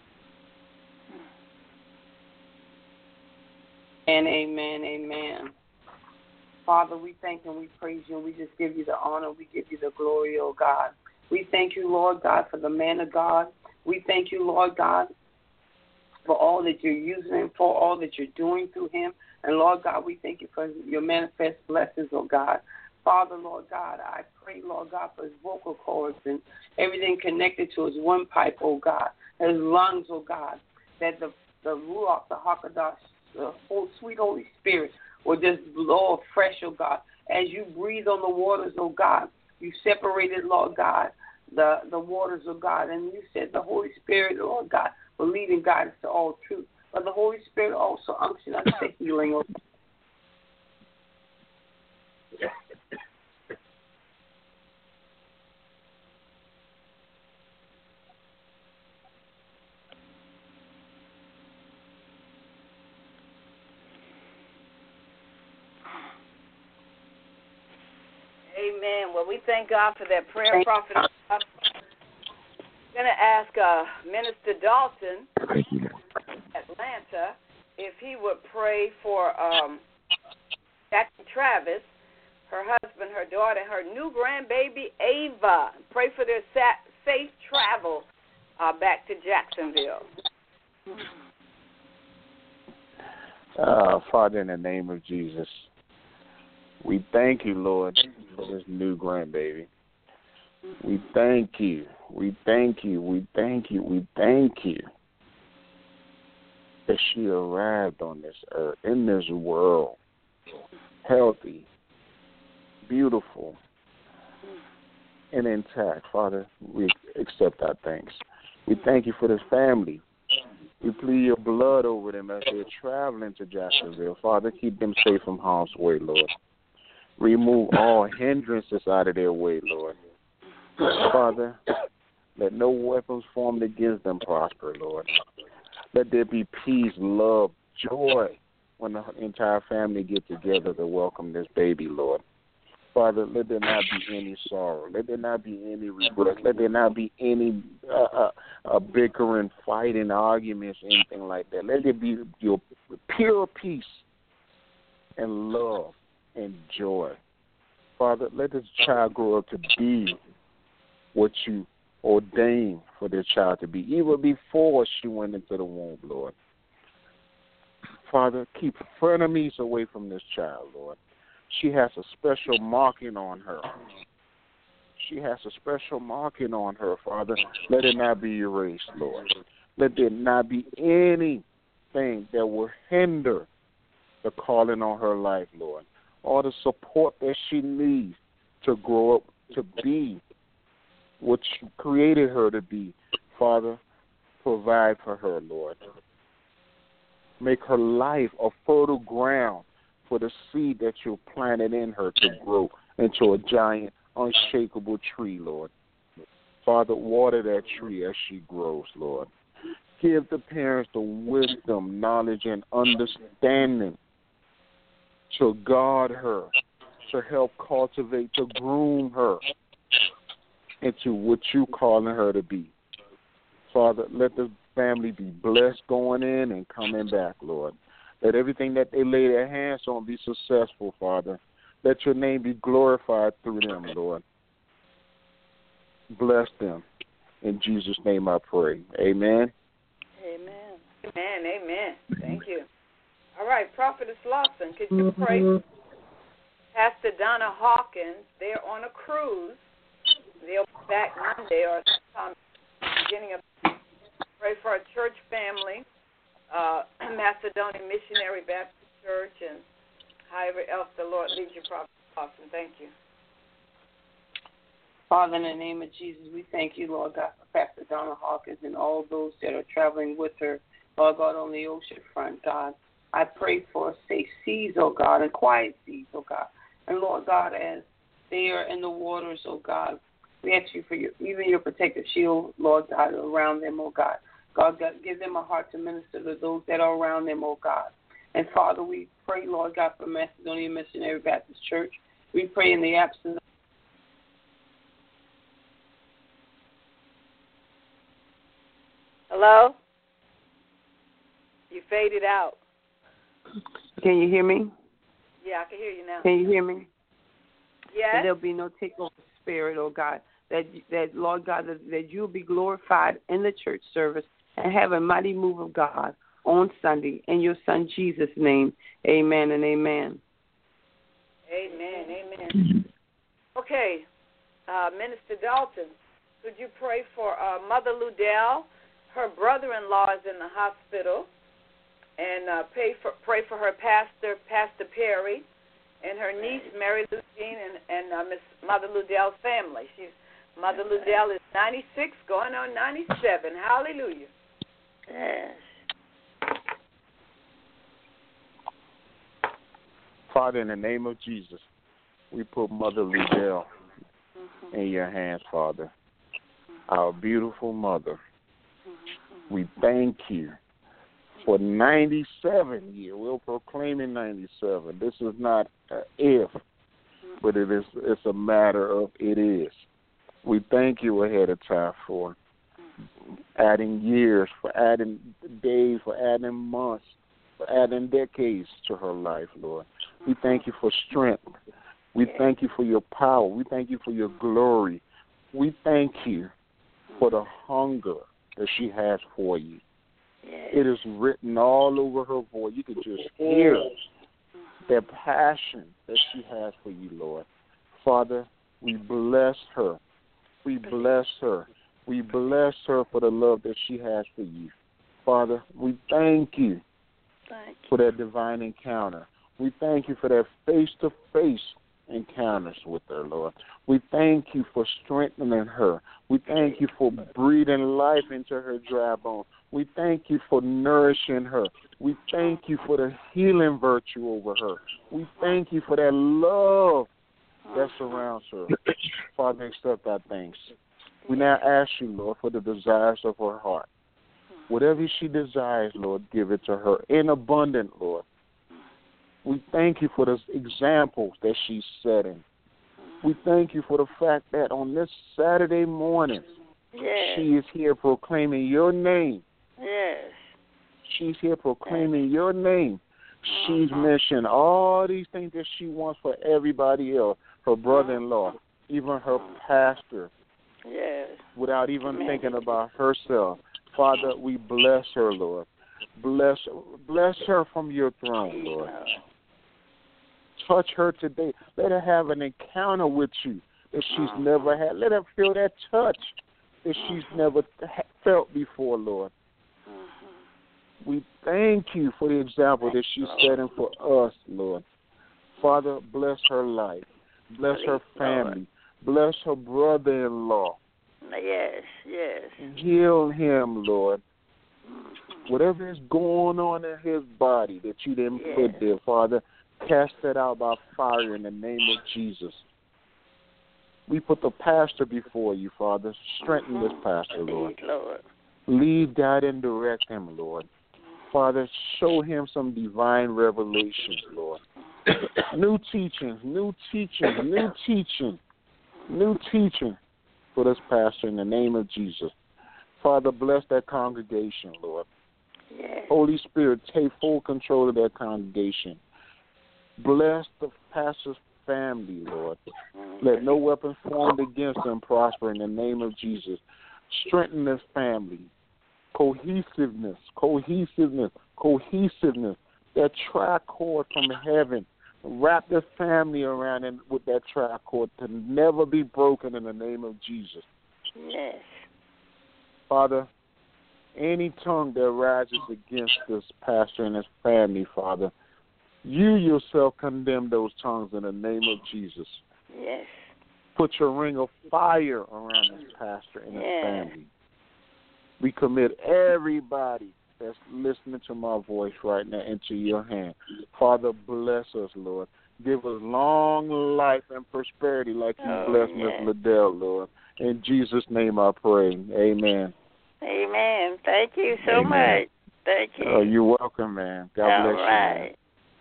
And amen, amen. Father, we thank and we praise you, and we just give you the honor. We give you the glory, oh God. We thank you, Lord God, for the man of God. We thank you, Lord God, for all that you're using him for, all that you're doing through him. And, Lord God, we thank you for your manifest blessings, oh God. Father, Lord God, I pray, Lord God, for his vocal cords and everything connected to his windpipe, oh God, his lungs, oh God, that the Ruach, the Hakadosh, the whole sweet Holy Spirit will just blow afresh, oh God. As you breathe on the waters, oh God, you separated, Lord God, the waters, oh God, and you said the Holy Spirit, Lord God, will lead and guide us to all truth. But the Holy Spirit also unction us to healing, oh God. Amen. Well, we thank God for that prayer, Prophet. I'm going to ask Minister Dalton, Atlanta, if he would pray for Jackie Travis, her husband, her daughter, her new grandbaby, Ava. Pray for their safe travel back to Jacksonville. Father, in the name of Jesus, we thank you, Lord, for this new grandbaby. We thank you. We thank you. We thank you. We thank you that she arrived on this earth, in this world, healthy, beautiful, and intact. Father, we accept our thanks. We thank you for this family. We plead your blood over them as they're traveling to Jacksonville. Father, keep them safe from harm's way, Lord. Remove all hindrances out of their way, Lord. Father, let no weapons formed against them prosper, Lord. Let there be peace, love, joy when the entire family get together to welcome this baby, Lord. Father, let there not be any sorrow. Let there not be any regret. Let there not be any bickering, fighting, arguments, anything like that. Let there be your pure peace and love and joy. Father, let this child grow up to be what you ordained for this child to be, even before she went into the womb, Lord. Father, keep frenemies away from this child, Lord. She has a special marking on her. She has a special marking on her, Father. Let it not be erased, Lord. Let there not be anything that will hinder the calling on her life, Lord, or the support that she needs to grow up to be what you created her to be. Father, provide for her, Lord. Make her life a fertile ground for the seed that you planted in her to grow into a giant, unshakable tree, Lord. Father, water that tree as she grows, Lord. Give the parents the wisdom, knowledge, and understanding to guard her, to help cultivate, to groom her into what you're calling her to be. Father, let the family be blessed going in and coming back, Lord. Let everything that they lay their hands on be successful, Father. Let your name be glorified through them, Lord. Bless them. In Jesus' name I pray. Amen. Amen. Amen. Amen. Thank you. All right, Prophetess Lawson, could you pray? Pastor Donna Hawkins, they're on a cruise. They'll be back Monday or sometime beginning of. Pray for our church family, Macedonian Missionary Baptist Church, and however else the Lord leads you, Prophet Lawson. Thank you. Father, in the name of Jesus, we thank you, Lord God, for Pastor Donna Hawkins and all those that are traveling with her, Lord God, on the ocean front, God. I pray for safe seas, oh God, and quiet seas, oh God. And Lord God, as they are in the waters, oh God, we ask you for even your protective shield, Lord God, around them, oh God. God, give them a heart to minister to those that are around them, oh God. And Father, we pray, Lord God, for Macedonian Missionary Baptist Church. We pray in the absence of Hello? You faded out. Can you hear me? Yeah, I can hear you now. Can you hear me? Yes. That there'll be no takeover spirit, oh God. That Lord God, that you'll be glorified in the church service and have a mighty move of God on Sunday. In your Son Jesus' name, amen and amen. Amen, amen. Okay, Minister Dalton, could you pray for Mother Ludell? Her brother-in-law is in the hospital, and pray for her pastor, Pastor Perry, and her niece, Mary Lou Jean, and Miss Mother Ludell's family. Mother Ludell is 96, going on 97. Hallelujah. Yes. Father, in the name of Jesus, we put Mother Ludell in your hands, Father. Our beautiful mother. We thank you for 97 years. We're proclaiming 97. This is not if, but it's a matter of it is. We thank you ahead of time for adding years, for adding days, for adding months, for adding decades to her life, Lord. We thank you for strength. We thank you for your power. We thank you for your glory. We thank you for the hunger that she has for you. It is written all over her voice. You could just hear that passion that she has for you, Lord. Father, we bless her. We bless her. We bless her for the love that she has for you. Father, we thank you for that divine encounter. We thank you for that face-to-face encounters with her, Lord. We thank you for strengthening her. We thank you for breathing life into her dry bone. We thank you for nourishing her. We thank you for the healing virtue over her. We thank you for that love that surrounds her. Father, accept our thanks. We now ask you, Lord, for the desires of her heart. Whatever she desires, Lord, give it to her in abundance, Lord. We thank you for the examples that she's setting. We thank you for the fact that on this Saturday morning, she is here proclaiming your name. Yes. She's here proclaiming your name. She's mentioned all these things that she wants for everybody else, her brother-in-law, even her pastor, without even thinking about herself. Father, we bless her, Lord. Bless her from your throne, Lord. Touch her today. Let her have an encounter with you that she's never had. Let her feel that touch that she's never felt before, Lord. We thank you for the example that she's setting for us, Lord. Father, bless her life. Bless her family. Bless her brother-in-law. Yes. Heal him, Lord. Whatever is going on in his body that you didn't put there, Father, cast that out by fire in the name of Jesus. We put the pastor before you, Father. Strengthen this pastor, Lord. Lead, guide, and direct him, Lord. Father, show him some divine revelations, Lord. New teaching for this pastor in the name of Jesus. Father, bless that congregation, Lord. Yes. Holy Spirit, take full control of that congregation. Bless the pastor's family, Lord. Let no weapon formed against them prosper in the name of Jesus. Strengthen this family. Cohesiveness. That tricord from heaven. Wrap this family around it with that tricord to never be broken in the name of Jesus. Yes. Father, any tongue that rises against this pastor and his family, Father, you yourself condemn those tongues in the name of Jesus. Yes. Put your ring of fire around this pastor and his family. We commit everybody that's listening to my voice right now into your hand. Father, bless us, Lord. Give us long life and prosperity like you blessed Miss Liddell, Lord. In Jesus' name I pray. Amen. Amen. Thank you so much. Thank you. Oh, you're welcome, man. God bless you. All right.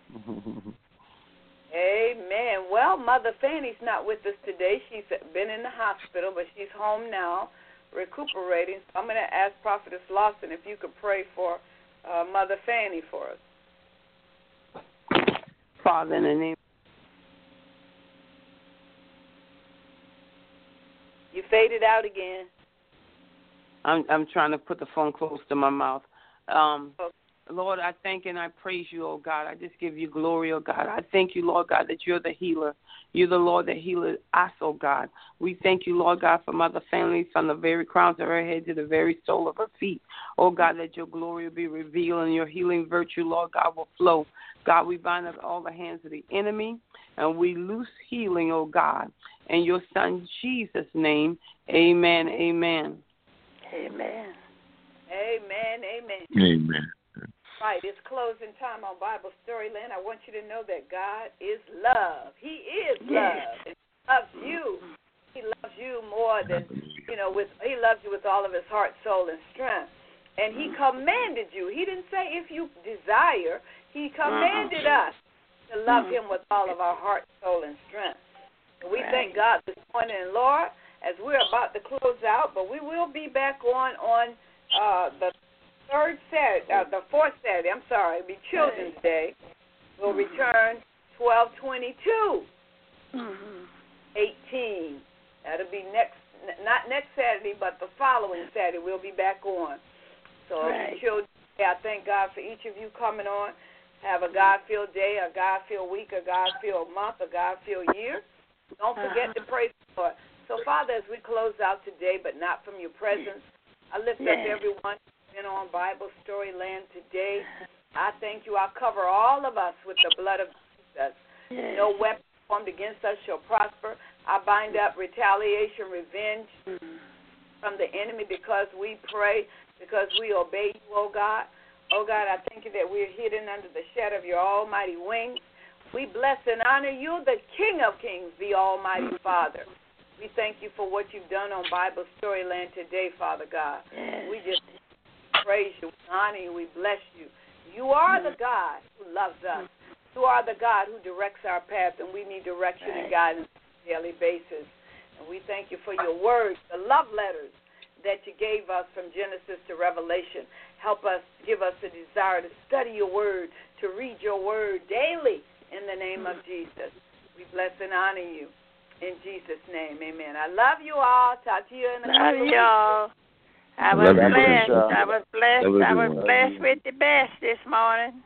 Amen. Well, Mother Fanny's not with us today. She's been in the hospital, but she's home now, recuperating. So I'm going to ask Prophetess Lawson if you could pray for Mother Fanny for us. Father, in the name. You faded out again. I'm trying to put the phone close to my mouth. Lord, I thank and I praise you, oh God. I just give you glory, oh God. I thank you, Lord God, that you're the healer. You're the Lord that healeth us, oh God. We thank you, Lord God, for Mother Fanny, from the very crowns of her head to the very sole of her feet. Oh God, that your glory will be revealed and your healing virtue, Lord God, will flow. God, we bind up all the hands of the enemy and we loose healing, oh God. In your Son Jesus' name, amen, amen. Amen. Amen, amen. Amen. Right, it's closing time on Bible Storyland. I want you to know that God is love. He is love. He loves you. He loves you more than, he loves you with all of his heart, soul, and strength. And he commanded you. He didn't say if you desire. He commanded us to love him with all of our heart, soul, and strength. And we thank God this morning. And Lord, as we're about to close out, but we will be back on the fourth Saturday, it'll be Children's Day. We'll return 12/22, 18. That'll be not next Saturday, but the following Saturday we'll be back on. So Children's Day, I thank God for each of you coming on. Have a God-filled day, a God-filled week, a God-filled month, a God-filled year. Don't forget to praise the Lord. So, Father, as we close out today, but not from your presence, I lift up everyone who's been on Bible Storyland today. I thank you. I cover all of us with the blood of Jesus. No weapon formed against us shall prosper. I bind up retaliation, revenge from the enemy because we pray, because we obey you, oh God. Oh God, I thank you that we're hidden under the shadow of your almighty wings. We bless and honor you, the King of Kings, the Almighty Father. We thank you for what you've done on Bible Storyland today, Father God. We just praise you, we honor you, we bless you. You are the God who loves us. You are the God who directs our path, and we need direction and guidance on a daily basis. And we thank you for your words, the love letters that you gave us from Genesis to Revelation. Help us, give us the desire to study your word, to read your word daily in the name of Jesus. We bless and honor you. In Jesus' name, amen. I love you all. Talk to you in a couple of weeks. Love y'all. I was blessed. I was blessed with the best this morning.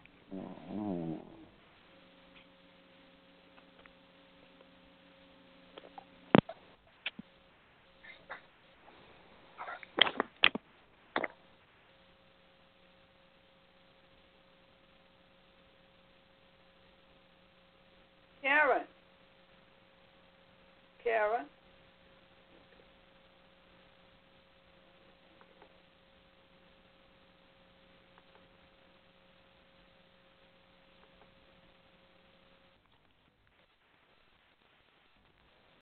Karen.